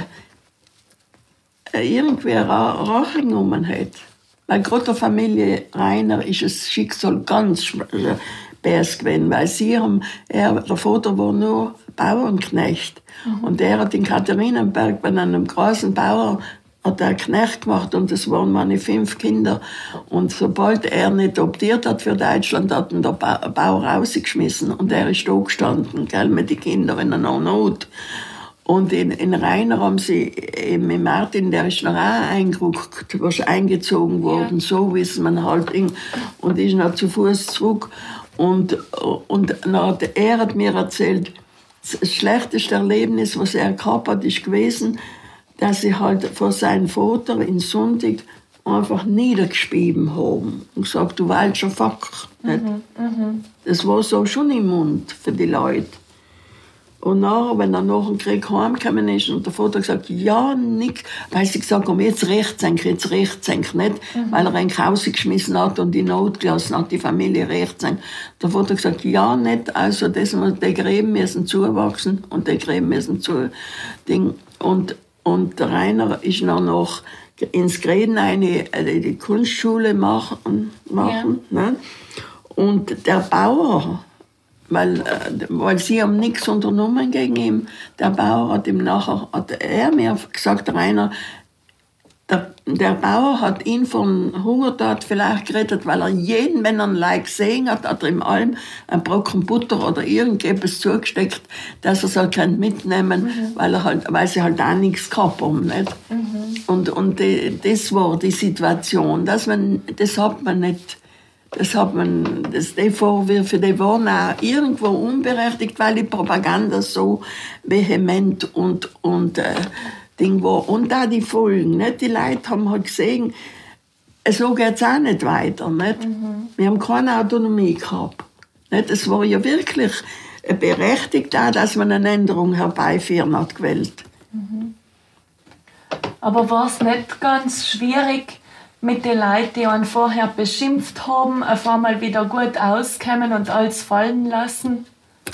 äh, irgendwie eine Rache genommen hat. Weil gerade der Familie Reiner ist das Schicksal ganz bärs gewesen, weil sie haben, er, der Vater war nur Bauernknecht. Mhm. Und er hat in Katharinenberg bei einem großen Bauer hat er einen Knecht gemacht und es waren meine fünf Kinder. Und sobald er nicht optiert hat für Deutschland, hat ihn der Bauer rausgeschmissen und er ist da gestanden, gell, mit den Kindern in einer Not. Und in, in Rainer haben sie, eben mit Martin, der ist noch auch eingerückt, was eingezogen worden, ja. So wie es man halt, und ist noch zu Fuß zurück. Und, und dann, er hat mir erzählt, das schlechteste Erlebnis, was er gehabt hat, ist gewesen, dass sie halt vor seinem Vater in Sonntag einfach niedergeschrieben haben und gesagt, du falscher Fuck. Mhm, mhm. Das war so schon im Mund für die Leute. Und nachher, wenn er nach dem Krieg heimgekommen ist und der Vater gesagt, ja, nix, weil sie gesagt haben, jetzt Rechtsenk, jetzt Rechtsenk, nicht, mhm. weil er einen rausgeschmissen hat und in Not gelassen hat, die Familie Rechtsenk. Der Vater gesagt, ja, nicht, also das, die Gräben müssen zuwachsen und die Gräben müssen zu, Ding. Und, und der Rainer ist dann noch ins Gräden eine, die Kunstschule machen, machen ja. Ne? Und der Bauer, Weil, weil sie haben nichts unternommen gegen ihn. Der Bauer hat ihm nachher, hat er mir gesagt, Rainer, der, der Bauer hat ihn von Hungertod vielleicht gerettet, weil er jeden, wenn er einen Leib gesehen hat, hat er ihm allem einen Brocken Butter oder irgendetwas zugesteckt, dass er es halt mitnehmen kann, mhm. weil, er halt, weil sie halt auch nichts gehabt haben. Nicht? Mhm. Und, und die, das war die Situation. Dass man, das hat man nicht. Das hat man, das, die Vorwürfe, die waren auch irgendwo unberechtigt, weil die Propaganda so vehement und, und, äh, Ding war. Und auch die Folgen, nicht? Die Leute haben halt gesehen, so geht's auch nicht weiter, nicht? Mhm. Wir haben keine Autonomie gehabt, nicht? Es war ja wirklich berechtigt auch, dass man eine Änderung herbeiführen hat gewählt. Mhm. Aber war es nicht ganz schwierig, mit den Leuten, die einen vorher beschimpft haben, auf einmal wieder gut auskommen und alles fallen lassen?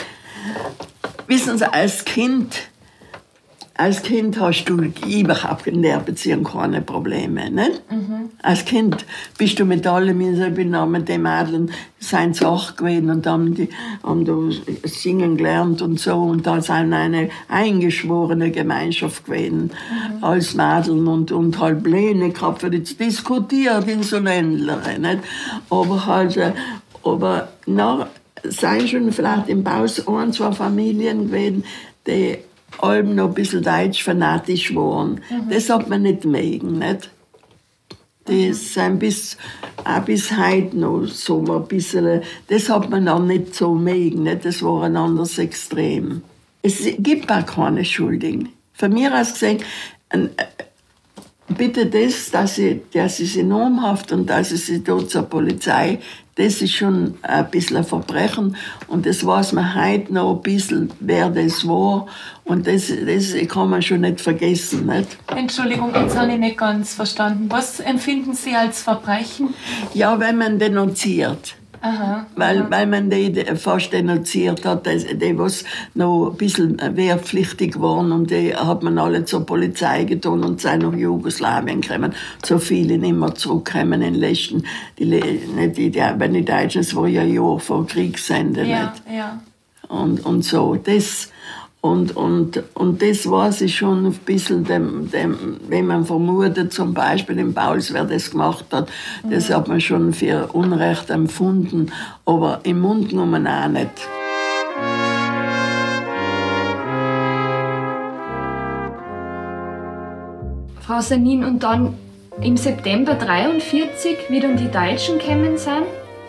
Wissen Sie, als Kind, als Kind hast du überhaupt in der Beziehung keine Probleme. Nicht? Mhm. Als Kind bist du mit allem, ich bin auch mit den Mädeln, seien sie acht gewesen und haben, die, haben da singen gelernt und so. Und da sind eine eingeschworene Gemeinschaft gewesen, mhm. als Mädeln und, und halt Pläne gehabt, für die zu diskutieren in so Ländlern. Nicht? Aber halt, aber na, seien schon vielleicht im Baus ein, zwei Familien gewesen, die allem noch ein bisschen deutsch fanatisch waren. Mhm. Das hat man nicht mögen, nicht? Die sind bis, auch bis heute noch so ein bisschen, das hat man auch nicht so mögen, nicht? Das war ein anderes Extrem. Es gibt auch keine Schuldigen. Von mir aus gesehen, bitte das, dass sie, dass sie sie normhaft und dass sie sie dort zur Polizei, das ist schon ein bisschen ein Verbrechen. Und das weiß man heute noch ein bisschen, wer das war. Und das, das kann man schon nicht vergessen. Nicht? Entschuldigung, jetzt habe ich nicht ganz verstanden. Was empfinden Sie als Verbrechen? Ja, wenn man denunziert. Aha, Weil, aha. weil man die fast denunziert hat, die, die was noch ein bisschen wehrpflichtig waren, und die hat man alle zur Polizei getan und sind nach Jugoslawien gekommen. So viele nicht mehr zurückgekommen in den letzten, die, nicht die, die, wenn die Deutschen, es war ja ein Jahr vor Kriegsende. Ja, nicht? ja. Und, und so, das, und, und, und das weiß ich schon ein bisschen, dem, dem, wenn man vermutet, zum Beispiel in Pauls, wer das gemacht hat, das hat man schon für Unrecht empfunden, aber im Mund genommen auch nicht. Frau Sanin, und dann im September dreiundvierzig, wie dann die Deutschen gekommen sind,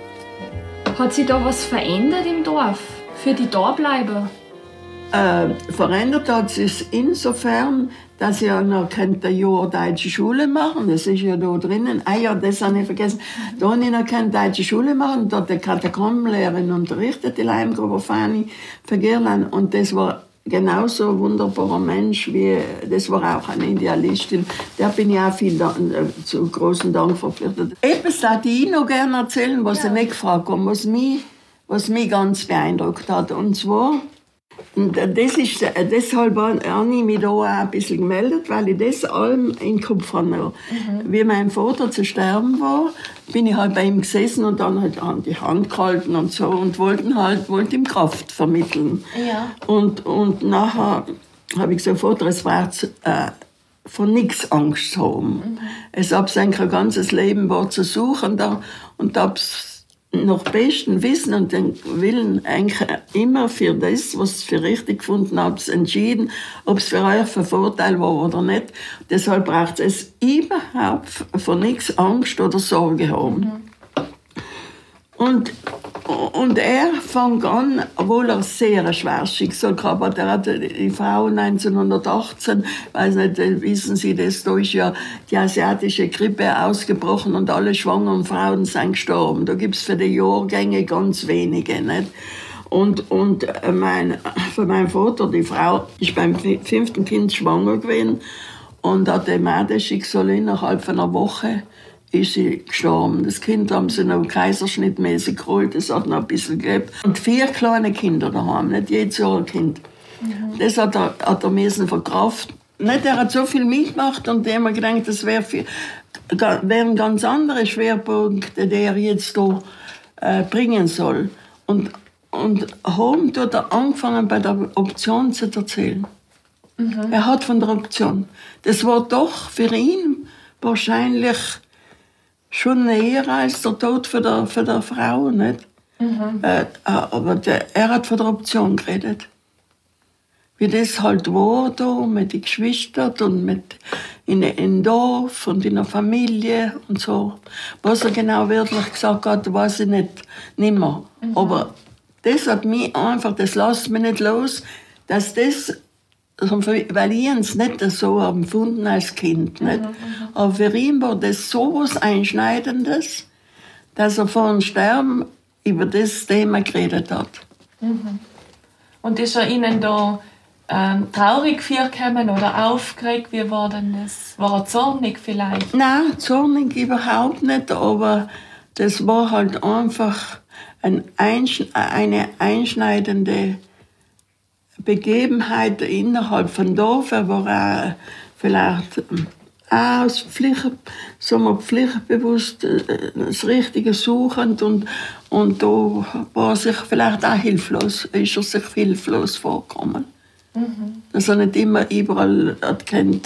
hat sich da was verändert im Dorf für die Dableiber? Äh, verändert hat sich insofern, dass ja noch ein Jahr deutsche Schule machen. Das ist ja da drinnen. Ah ja, das habe ich vergessen. Da habe ich noch keine deutsche Schule machen. Da hat die Katakombenlehrerin unterrichtet, die Leimgruber Fanny Vergirland. Und das war genauso ein wunderbarer Mensch wie, das war auch eine Idealistin. Der bin ich auch viel da, äh, zu großen Dank verpflichtet. Etwas darf ich noch gerne erzählen, was ja. ich nicht gefragt habe, was mich, was mich ganz beeindruckt hat. Und zwar, und das ist, deshalb habe ich mich da auch ein bisschen gemeldet, weil ich das allem in den Kopf habe. Mhm. Wie mein Vater zu sterben war, bin ich halt bei ihm gesessen und dann halt an die Hand gehalten und so und wollten halt, wollte ihm Kraft vermitteln. Ja. Und, und nachher habe ich gesagt, Vater, es war äh, von nichts Angst haben. Mhm. Es hat sein ganzes Leben war zu suchen da, und hab's nach bestem Wissen und den Willen eigentlich immer für das, was ich für richtig gefunden habe, entschieden, ob es für euch ein Vorteil war oder nicht. Deshalb braucht es überhaupt vor nichts Angst oder Sorge haben. Mhm. Und, und er fängt an, obwohl er sehr ein schweres Schicksal gehabt hat. Er hat die Frau neunzehnhundertachtzehn, weiß nicht, wissen Sie das, da ist ja die asiatische Grippe ausgebrochen und alle schwangeren Frauen sind gestorben. Da gibt's für die Jahrgänge ganz wenige, nicht? Und, und mein, für meinen Vater, die Frau, ist beim fünften Kind schwanger gewesen und hatte auch das Schicksal innerhalb von einer Woche ist sie gestorben. Das Kind haben sie noch kaiserschnittmäßig geholt, das hat noch ein bisschen gelebt. Und vier kleine Kinder daheim, nicht jedes Jahr ein Kind. Mhm. Das hat er, hat er müssen verkraften. Nicht, er hat so viel mitgemacht und er hat mir gedacht, das wäre wären ganz andere Schwerpunkte, die er jetzt da äh, bringen soll. Und, und haben tut er angefangen, bei der Option zu erzählen. Mhm. Er hat von der Option. Das war doch für ihn wahrscheinlich schon näher als der Tod für der, für der Frau, nicht? Mhm. Äh, aber der, er hat von der Option geredet. Wie das halt war da, mit den Geschwistern und mit in in Dorf und in der Familie und so. Was er genau wörtlich gesagt hat, weiß ich nicht, nicht mehr. Mhm. Aber das hat mich einfach, das lässt mich nicht los, dass das, weil ich es nicht so empfunden als Kind. Nicht? Mhm, aber für ihn war das so was Einschneidendes, dass er vor dem Sterben über das Thema geredet hat. Mhm. Und ist er Ihnen da ähm, traurig vorgekommen oder aufgeregt? Wie war denn das? War er zornig vielleicht? Nein, zornig überhaupt nicht, aber das war halt einfach ein Einsch- eine einschneidende Begebenheit innerhalb von Dorf. Er war auch vielleicht auch Pflicht, sagen wir, pflichtbewusst das Richtige suchend und, und da war er sich vielleicht auch hilflos, ist er sich hilflos vorgekommen. Mhm. Dass er nicht immer überall erkennt,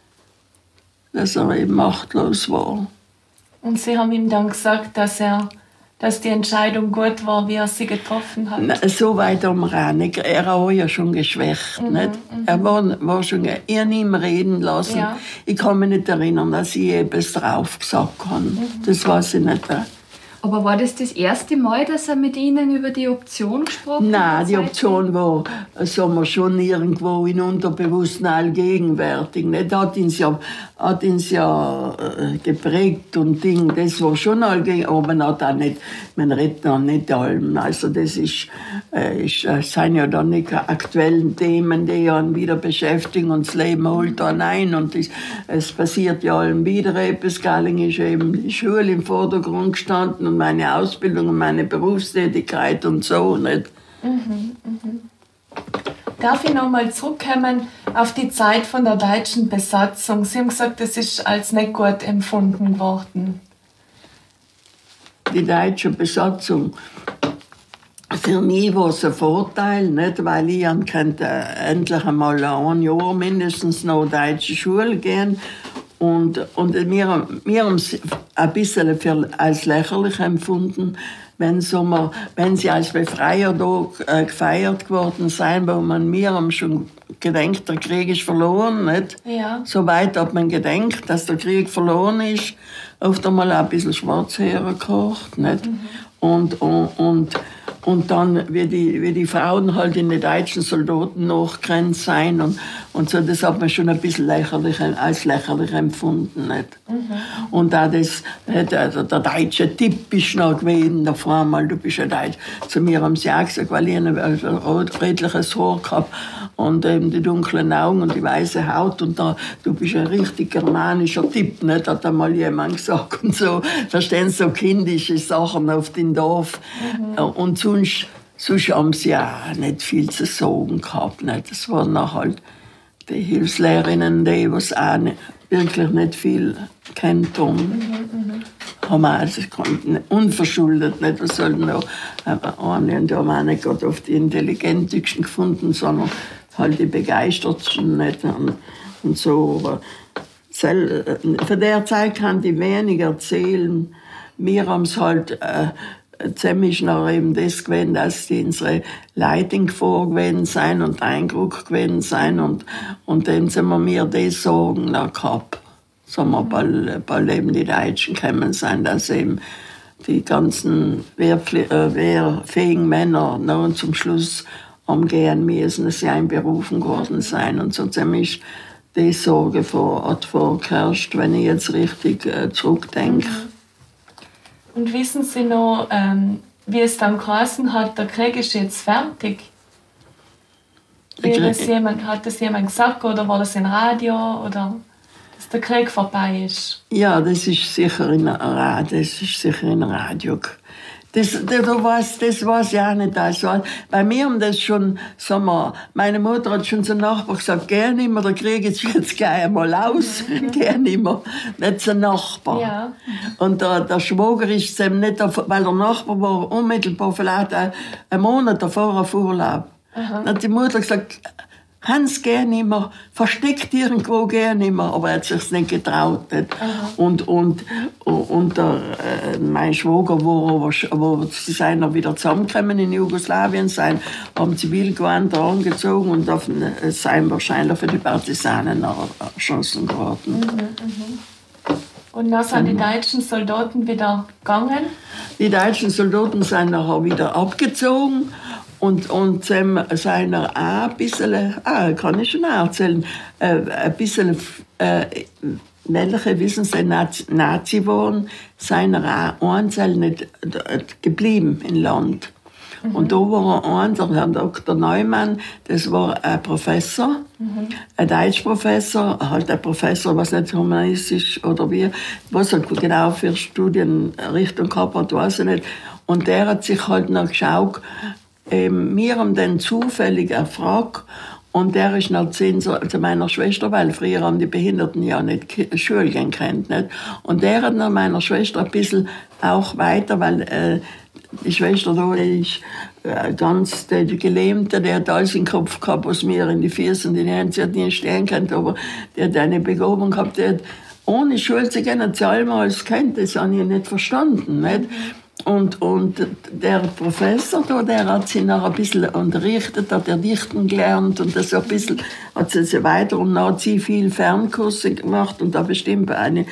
dass er eben machtlos war. Und Sie haben ihm dann gesagt, dass er dass die Entscheidung gut war, wie er sie getroffen hat? Na, so weit haben wir auch nicht. Er war ja schon geschwächt. Mhm, nicht? Mhm. Er war, war schon, ich habe ihn reden lassen. Ja. Ich kann mich nicht erinnern, dass ich etwas drauf gesagt habe. Mhm. Das weiß ich nicht. Aber war das das erste Mal, dass er mit Ihnen über die Option gesprochen hat? Nein, die Option war, sagen wir, schon irgendwo in Unterbewussten allgegenwärtig. Nicht? Hat uns ja, hat uns ja äh, geprägt und Ding, das war schon allgegenwärtig, aber man hat auch nicht, man redet noch nicht allem. Also das ist, äh, ist, äh, sind ja dann nicht aktuellen Themen, die einen wieder beschäftigen und das Leben holt dann ein und das, es passiert ja allem wieder etwas. Galling ist eben die Schule im Vordergrund gestanden und meine Ausbildung und meine Berufstätigkeit und so. Nicht? Mhm, mhm. Darf ich noch mal zurückkommen auf die Zeit von der deutschen Besatzung? Sie haben gesagt, das ist als nicht gut empfunden worden. Die deutsche Besatzung, für mich war es ein Vorteil, nicht? Weil ich könnte endlich einmal ein Jahr mindestens noch in die deutsche Schule gehen. Und, und wir, wir haben es ein bisschen für, als lächerlich empfunden, wenn, so mal, wenn sie als Befreier da äh, gefeiert geworden sind, wo man, wir haben schon gedacht, der Krieg ist verloren. Nicht? Ja. So weit hat man gedacht, dass der Krieg verloren ist. Oft einmal ein bisschen schwarz hergekocht. Nicht? Mhm. Und, und, und, und dann, wie die, wie die Frauen halt in die deutschen Soldaten nachgerannt sein und, und so, das hat man schon ein bisschen lächerlich, als lächerlich empfunden. Nicht? Mhm. Und auch das, der, der deutsche Tipp ist noch gewesen, da vor einmal, du bist ja Deutsch. Zu mir haben sie auch gesagt, weil ich ein redliches Haar gehabt und eben die dunklen Augen und die weiße Haut und da, du bist ein richtig germanischer Tipp, nicht? Hat einmal jemand gesagt und so. Da stehen so kindische Sachen auf dem Dorf. Mhm. Und sonst, sonst haben sie auch nicht viel zu sagen gehabt. Nicht? Das waren auch halt die Hilfslehrerinnen, die was auch nicht, wirklich nicht viel kennt haben. Mhm, haben auch, also, unverschuldet, nicht? Was sollten noch, eine, und haben auch nicht gerade auf die intelligentesten gefunden, sondern halt die begeistertsten, nicht? Und, und so, aber von der Zeit kann ich wenig erzählen. Wir haben es halt, äh, ziemlich noch eben das gewesen, dass die unsere Leute in Gefahr gewesen sein und Eindruck gewesen sein und, und dann sind wir mir das Sorgen noch gehabt. Sagen wir, bald, bald eben die Deutschen gekommen sein, dass eben die ganzen wehrpfli- äh, wehrfähigen Männer noch zum Schluss umgehen müssen, dass sie einberufen worden sein und so ziemlich die Sorge vor, hat vorgeherrscht, wenn ich jetzt richtig äh, zurückdenke. Und wissen Sie noch, ähm, wie es dann geheißen hat, der Krieg ist jetzt fertig? Wie das jemand, hat das jemand gesagt oder war das im Radio? Oder dass der Krieg vorbei ist? Ja, das ist sicher in Radio. Das ist sicher in Radio. Das, das, das, das weiß ich auch nicht. Also, bei mir haben das schon, sagen wir, meine Mutter hat schon zum Nachbar gesagt, geh nicht mehr, der Krieg ist jetzt gleich einmal aus. Geh nicht mehr. Nicht zum Nachbar. Ja. Und der, der Schwager ist eben nicht, weil der Nachbar war unmittelbar vielleicht einen Monat davor auf Urlaub. Aha. Dann hat die Mutter gesagt, Hans, geh nicht mehr, versteckt irgendwo, geh nicht mehr. Aber er hat sich nicht getraut. Nicht? Und, und, und der, äh, mein Schwager, wo, wo, wo sie sind noch wieder zusammengekommen in Jugoslawien, sind, haben Zivilgewand angezogen und auf, äh, sind wahrscheinlich für die Partisanen erschossen worden. Mhm, mhm. Und dann sind die deutschen Soldaten wieder gegangen? Die deutschen Soldaten sind nachher wieder abgezogen. Und, und ähm, sind auch ein bisschen, ah, kann ich schon auch erzählen, äh, ein bisschen, äh, welche wissen Sie, Nazi, Nazi waren, sind auch einzeln nicht äh, geblieben im Land. Mhm. Und da war ein, der Herr Doktor Neumann, das war ein Professor, mhm. ein Deutschprofessor, halt ein Professor, was nicht humanistisch oder wie, was er genau für Studienrichtung gehabt hat, weiß ich nicht. Und der hat sich halt noch geschaut, Ähm, wir haben den zufällig erfragt und der ist noch zu, zu meiner Schwester, weil früher haben die Behinderten ja nicht Schule gehen können. Nicht? Und der hat noch meiner Schwester ein bisschen auch weiter, weil äh, die Schwester da ist äh, ganz, die, die Gelähmte, die hat alles im Kopf gehabt, was mir in die Füße und in die Hände, sie hat nie stehen können, aber die hat eine Begabung gehabt, die hat ohne Schule zu gehen, hat sie einmal alles kennt, das habe ich nicht verstanden. Nicht? Und, und der Professor da, der hat sie noch ein bisschen unterrichtet, hat er dichten gelernt und das ein bisschen, hat sie weiter und dann hat sie viel Fernkurse gemacht und da bestimmt eine,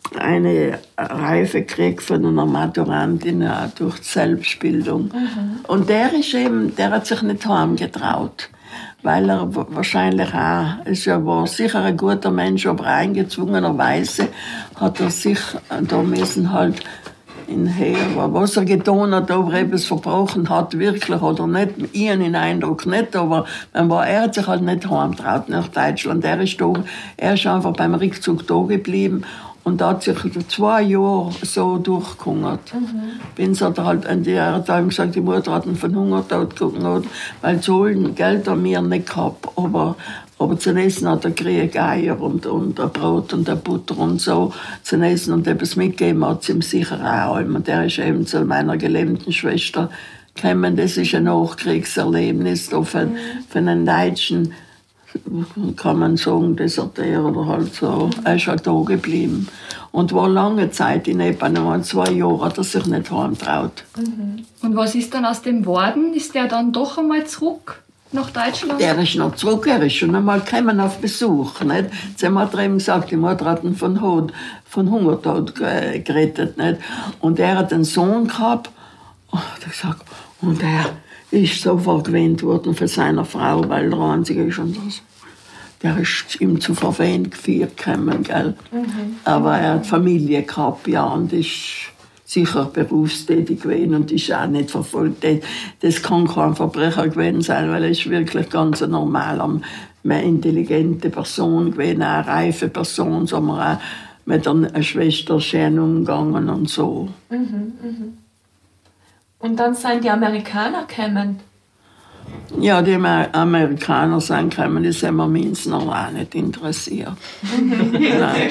eine Reife gekriegt von einer Maturantin ja, durch die Selbstbildung. Mhm. Und der ist eben, der hat sich nicht heimgetraut. Weil er wahrscheinlich auch, ist ja, war sicher ein guter Mensch, aber eingezwungenerweise hat er sich da müssen halt in Her, was er getan hat, ob er etwas verbrochen hat, wirklich oder nicht, ich habe den Eindruck nicht, aber er hat sich halt nicht heimgetraut nach Deutschland. Er ist, da, er ist einfach beim Rückzug da geblieben und hat sich zwei Jahre so durchgehungert. Mhm. Bin's hat halt, und er hat ihm gesagt, die Mutter hat ihn von Hungertod gehabt, weil so viel Geld haben wir nicht gehabt. Aber, aber zum Essen hat er gekriegt Eier und, und ein Brot und ein Butter und so zum Essen. Und etwas mitgegeben hat es ihm sicher auch. Und der ist eben zu meiner gelähmten Schwester gekommen. Das ist ein Nachkriegserlebnis da von, mhm. von einem Deutschen, kann man sagen, Deserteur oder halt so. Er ist halt da geblieben. Und war lange Zeit in Epan, zwei Jahre hat er sich nicht heimgetraut. Mhm. Und was ist dann aus dem geworden? Ist der dann doch einmal zurück nach Deutschland? Der ist noch zurück, er ist schon einmal gekommen auf Besuch. Nicht? Jetzt hat er ihm gesagt, die Mutter hat ihn von, Hod, von Hungertod gerettet. Nicht? Und er hat einen Sohn gehabt. Oh, der sagt, und er ist so verwöhnt worden von seiner Frau, weil der Einzige ist und das. Der ist ihm zu verwöhnt gekommen, gell? Mhm. Aber er hat Familie gehabt, ja, und ist sicher berufstätig gewesen und ist auch nicht verfolgt. Das kann kein Verbrecher gewesen sein, weil er ist wirklich ganz normal, eine intelligente Person gewesen, eine reife Person, so wir auch mit einer Schwester schön umgegangen und so. Mhm, mhm. Und dann sind die Amerikaner gekommen. Ja, die Amerikaner sind gekommen, das haben wir uns noch auch nicht interessiert. Nein.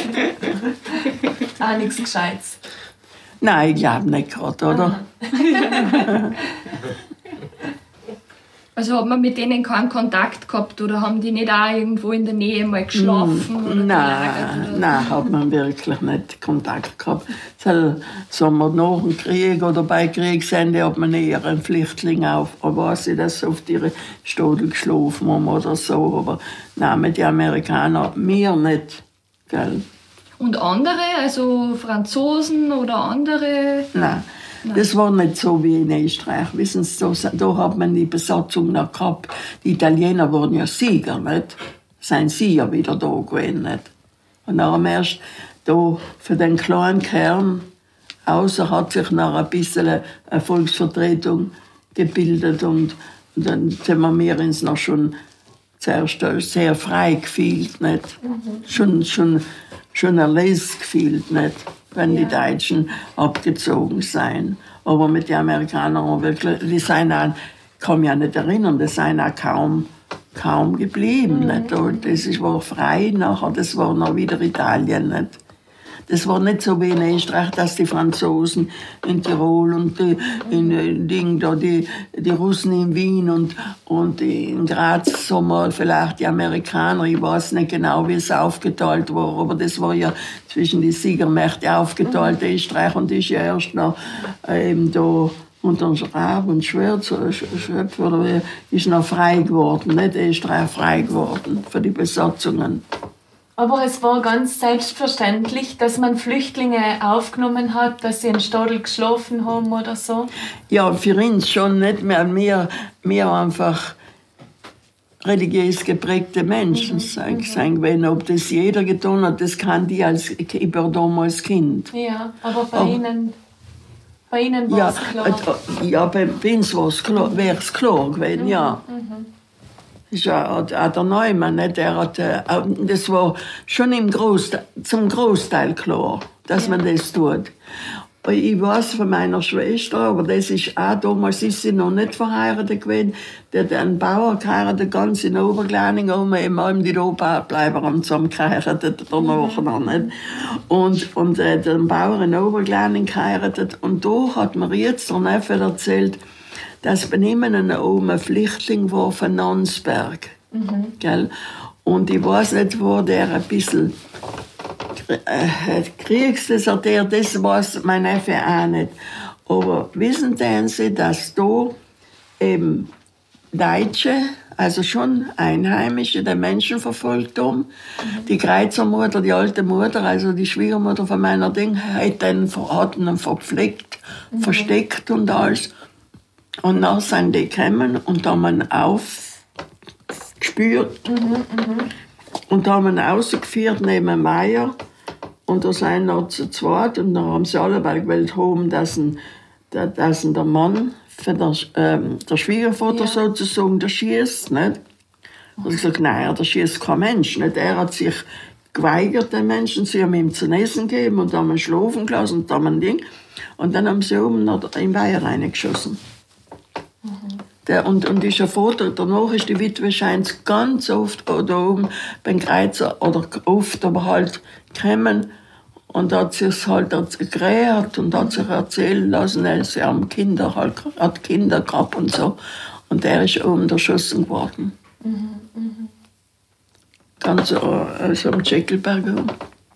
Auch nichts Gescheites. Nein, ich glaube nicht gerade, oder? Also hat man mit denen keinen Kontakt gehabt oder haben die nicht auch irgendwo in der Nähe mal geschlafen? Oder nein, oder? Nein, hat man wirklich nicht Kontakt gehabt. Sagen wir, nach dem Krieg oder bei Kriegsende hat man eher einen Flüchtling auf, aber weiß ich, dass sie auf ihre Stadel geschlafen haben oder so. Aber nein, mit den Amerikanern, wir nicht. Gell? Und andere, also Franzosen oder andere? Nein. Das war nicht so wie in Österreich. Wissen Sie, da, da hat man die Besatzung noch gehabt. Die Italiener waren ja Sieger, nicht? Seien sie ja wieder da gewesen, nicht? Und dann erst da für den kleinen Kern, außer hat sich noch ein bisschen eine Volksvertretung gebildet und, und dann sind wir uns noch schon zuerst sehr frei gefühlt, nicht? Mhm. Schon, schon, schon erlesen gefühlt, nicht? Wenn die Deutschen abgezogen seien. Aber mit den Amerikanern wirklich, die seien auch, ich kann mich auch nicht erinnern, die seien auch kaum, kaum geblieben. Mhm. Nicht? Und das war frei nachher, das war noch wieder Italien. Nicht? Das war nicht so wie in Österreich, dass die Franzosen in Tirol und die, in, Ding, da, die, die Russen in Wien und, und in Graz, so mal vielleicht die Amerikaner, ich weiß nicht genau, wie es aufgeteilt war, aber das war ja zwischen die Siegermächte aufgeteilt, mhm. Österreich, und ist ja erst noch eben da unter Schraub und Schwert, Schöpf, oder wie, ist noch frei geworden, nicht Österreich frei geworden für die Besatzungen. Aber es war ganz selbstverständlich, dass man Flüchtlinge aufgenommen hat, dass sie in Stadel geschlafen haben oder so? Ja, für uns schon nicht mehr. Wir, wir einfach religiös geprägte Menschen mhm. sein, sein gewesen. Ob das jeder getan hat, das kann die als, ich war damals Kind. Ja, aber bei aber, Ihnen... Bei Ihnen war es ja, klar? Ja, bei, bei uns war es klar, wäre es klar gewesen, mhm. ja. Mhm. Das ist ja auch der Neumann, ne? Der hat, das war schon im Großteil, zum Großteil klar, dass man das tut. Ich weiß von meiner Schwester, aber das ist auch, damals ist sie noch nicht verheiratet gewesen, der hat einen Bauer geheiratet, ganz in Obergleining, und eben allem die Bleiber haben zusammen geheiratet, danach noch nicht. Und, und äh, den Bauer in Obergleining geheiratet, und da hat mir jetzt der Neffe erzählt, dass bei ihm oben ein Flüchtling war von Nonsberg. Mhm. Gell? Und ich weiß nicht, wo der ein bisschen äh, Kriegsdeserteur, das weiß mein Neffe auch nicht. Aber wissen Sie, dass da eben Deutsche, also schon Einheimische, der Menschenverfolgtum. Mhm. Die Kreuzermutter, die alte Mutter, also die Schwiegermutter von meiner Ding, hat ihn, hat ihn verpflegt, mhm. versteckt und alles. Und dann sind die gekommen und haben ihn aufgespürt. Mhm, mhm. Und haben ihn rausgeführt neben dem Meier. Und da sind noch zu zweit. Und dann haben sie alle gewählt haben, dass, ein, dass ein der Mann für der, ähm, der Schwiegervater ja. sozusagen der schießt. Nicht? Und ich gesagt, nein, der schießt kein Mensch. Nicht? Er hat sich geweigert, den Menschen. Sie haben ihm zu essen gegeben und haben ihn schlafen gelassen und haben ein Ding. Und dann haben sie oben noch in den Weiher reingeschossen. Mhm. Der, und, und ist ein Foto, danach ist die Witwe scheint ganz oft da oben beim Kreuzer, oder oft, aber halt gekommen und hat sich halt gerät und hat sich erzählen lassen, sie haben Kinder, halt, hat Kinder gehabt und so. Und der ist oben erschossen geworden. Mhm, mh. Ganz also am Tscheckelberg oben.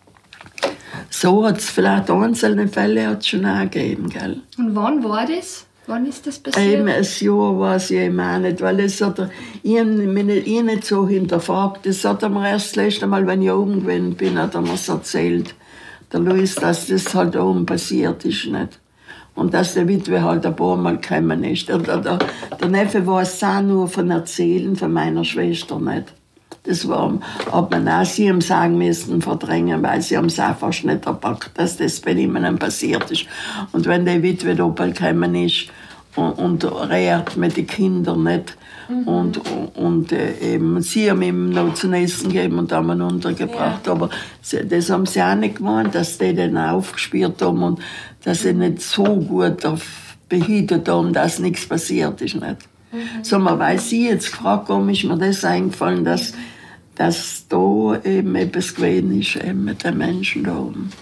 So hat es vielleicht einzelne Fälle hat's schon auch gegeben, gell? Und wann war das? Wann ist das passiert? Eben ein Jahr weiß ich eben auch nicht, weil es hat er, ich habe mich nicht so hinterfragt. Das hat er mir erst das letzte Mal, wenn ich oben gewesen bin, hat er mir erzählt, der Luis, dass das halt oben passiert ist. Nicht? Und dass der Witwe halt ein paar Mal gekommen ist. Der, der, der, der Neffe war es auch nur von Erzählen von meiner Schwester. Nicht? Das war, hat man auch sie ihm sagen müssen, verdrängen, weil sie haben es auch fast nicht erpackt, dass das bei ihnen passiert ist. Und wenn die Witwe doppelt gekommen ist und, und rehrt mit den Kindern nicht, mhm. und, und, und äh, eben, sie haben ihm noch zu essen gegeben und haben ihn untergebracht, ja. Aber sie, das haben sie auch nicht gemeint, dass die den aufgespürt haben und dass sie nicht so gut behütet haben, dass nichts passiert ist. Nicht? Mhm. So, weil sie jetzt gefragt haben, ist mir das eingefallen, dass, dass da eben etwas gewesen ist eben mit den Menschen da oben.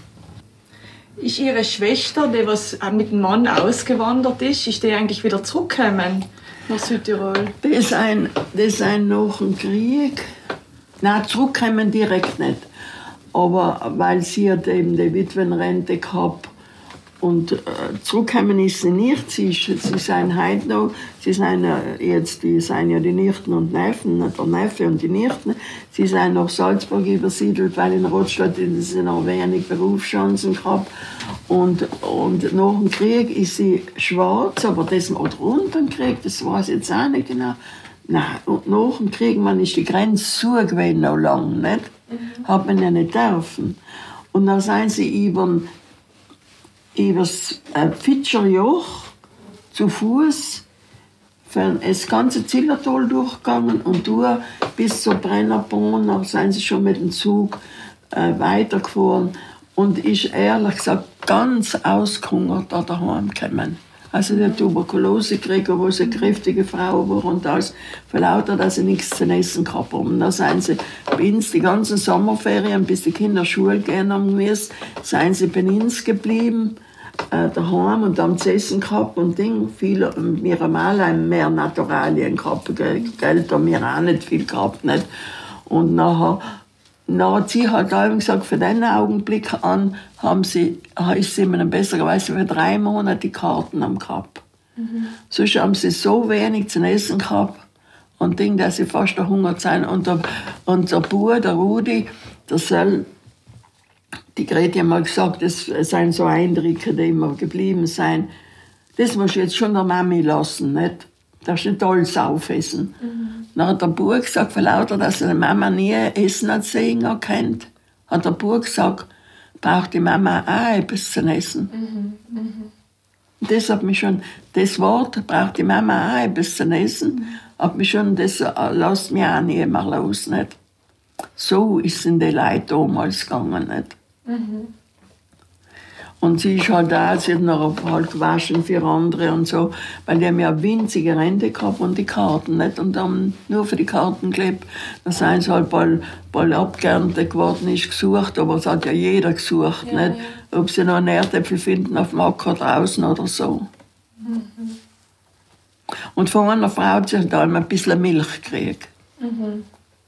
Ist Ihre Schwester, die was mit dem Mann ausgewandert ist, ist die eigentlich wieder zurückgekommen nach Südtirol? Die sind, die sind nach dem Krieg, nein, zurückgekommen direkt nicht, aber weil sie hat eben die Witwenrente gehabt. Und äh, zurückgekommen ist sie nicht. Sie, ist, sie sind heute noch, sie sind ja jetzt, die sind ja die Nichten und Neffen, der Neffe und die Nichten. Sie sind nach Salzburg übersiedelt, weil in Rotstadt sie noch wenig Berufschancen gehabt. Und, und nach dem Krieg ist sie schwarz, aber das oder unter dem Krieg, das weiß ich jetzt auch nicht genau. Nein, und nach dem Krieg, man ist die Grenze zu gewesen noch lang, nicht? Mhm. Hat man ja nicht dürfen. Und dann sind sie über über das Fitscherjoch zu Fuß das ganze Zillertal durchgegangen und durch bis zur Brennerbahn. Dann sind sie schon mit dem Zug äh, weitergefahren und ist ehrlich gesagt ganz ausgehungert da daheim gekommen. Also der Tuberkulosekrieg, wo sie eine kräftige Frau war und alles, für lauter, dass sie nichts zu essen gehabt haben. Und dann sind sie bei uns die ganzen Sommerferien, bis die Kinder Schule gehen haben müssen, sind sie bei uns geblieben, äh, daheim und haben zu essen gehabt und Ding. Viele, wir haben alle mehr Naturalien gehabt, Geld haben wir auch nicht viel gehabt. Nicht? Und nachher, dann hat sie halt gesagt, für den Augenblick an haben sie, ist sie ihnen besserweise für drei Monate die Karten am gehabt. Mhm. Sonst haben sie so wenig zu essen gehabt und Ding, dass sie fast verhungert sind. Und der, und der Bub, der Rudi, der soll, die Grete hat mal gesagt, es seien so Eindrücke, die immer geblieben sind. Das musst du jetzt schon der Mami lassen, nicht? Darfst nicht alles aufessen. Mhm. Dann hat der Bub gesagt, vor lauter, dass seine Mama nie Essen hat sehen kennt, hat der Bub gesagt, braucht die Mama auch etwas zu essen. Mhm. Mhm. Das hat mich schon, das Wort, braucht die Mama auch etwas zu essen, mhm. hat mich schon, das lässt mich auch nie mehr los, nicht? So ist es in die Leute damals gegangen, nicht? Mhm. Und sie ist halt auch, sie hat noch halt gewaschen für andere und so, weil die haben ja winzige Rente gehabt und die Karten nicht und haben nur für die Karten gelebt. Da sind sie halt bald, bald abgeerntet geworden, ist gesucht, aber es hat ja jeder gesucht, ja, nicht? Ja. Ob sie noch einen Erdäpfel finden auf dem Acker draußen oder so. Mhm. Und von einer Frau hat sie halt auch ein bisschen Milch gekriegt. Mhm.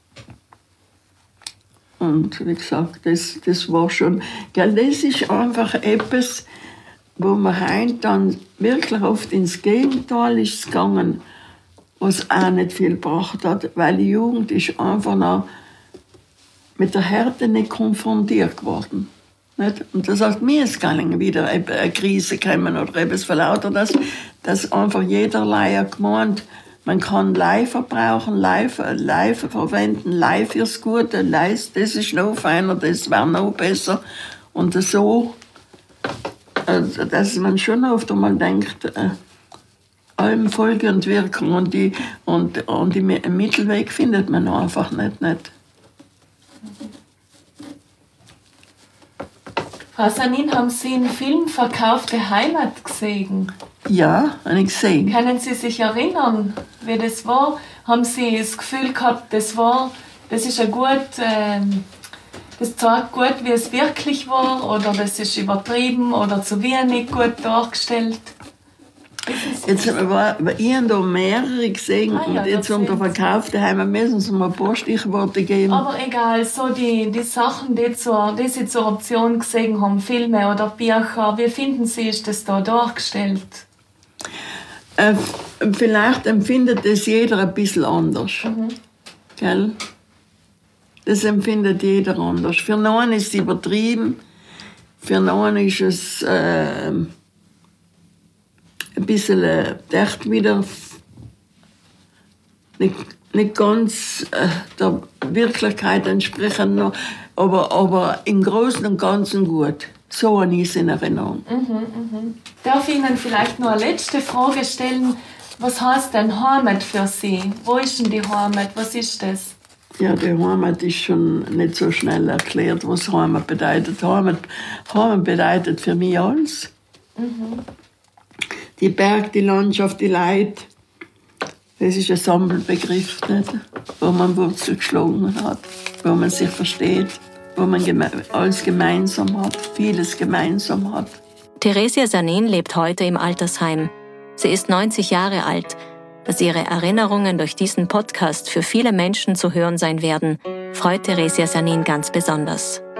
Und wie gesagt, das, das war schon, gell, das ist einfach etwas, wo man heim dann wirklich oft ins Gegenteil ist gegangen. was auch nicht viel gebracht hat, weil die Jugend ist einfach noch mit der Härte nicht konfrontiert geworden. Nicht? Und das heißt, mir ist gar nicht wieder eine Krise kommen oder etwas von lauter, dass, dass einfach jederlei hat gemeint, man kann live verbrauchen, live, live verwenden, live ist gut, live, das ist noch feiner, das wäre noch besser. Und so, dass man schon oft einmal denkt, allem Folge und Wirkung und die, und, und die Mittelweg findet man einfach nicht. nicht. Frau Sanin, haben Sie einen Film «Verkaufte Heimat» gesehen? Ja, habe ich gesehen. Können Sie sich erinnern, wie das war? Haben Sie das Gefühl gehabt, das war, das ist ein gut, ähm, das zeigt gut, wie es wirklich war, oder das ist übertrieben oder zu wenig gut dargestellt? Jetzt war, ich habe da mehrere gesehen Ah, ja, und jetzt unter «Verkaufte Heimat» müssen Sie mir ein paar Stichworte geben. Aber egal, so die, die Sachen, die, zur, die Sie zur Option gesehen haben, Filme oder Bücher, wie finden Sie, ist das da dargestellt? Äh, vielleicht empfindet das jeder ein bisschen anders. Mhm. Gell? Das empfindet jeder anders. Für einen ist es übertrieben, für einen ist es äh, ein bisschen äh, echt wieder nicht, nicht ganz äh, der Wirklichkeit entsprechend, noch, aber, aber im Großen und Ganzen gut. So habe ich es in Erinnerung. Mhm, mhm. Darf ich Ihnen vielleicht noch eine letzte Frage stellen? Was heißt denn Heimat für Sie? Wo ist denn die Heimat? Was ist das? Ja, die Heimat ist schon nicht so schnell erklärt, was Heimat bedeutet. Heimat, Heimat bedeutet für mich alles. Mhm. Die Berg, die Landschaft, die Leute, das ist ein Sammelbegriff, nicht? Wo man Wurzel geschlagen hat, wo man sich versteht, wo man geme- alles gemeinsam hat, vieles gemeinsam hat. Theresia Sanin lebt heute im Altersheim. Sie ist neunzig Jahre alt. Dass ihre Erinnerungen durch diesen Podcast für viele Menschen zu hören sein werden, freut Theresia Sanin ganz besonders.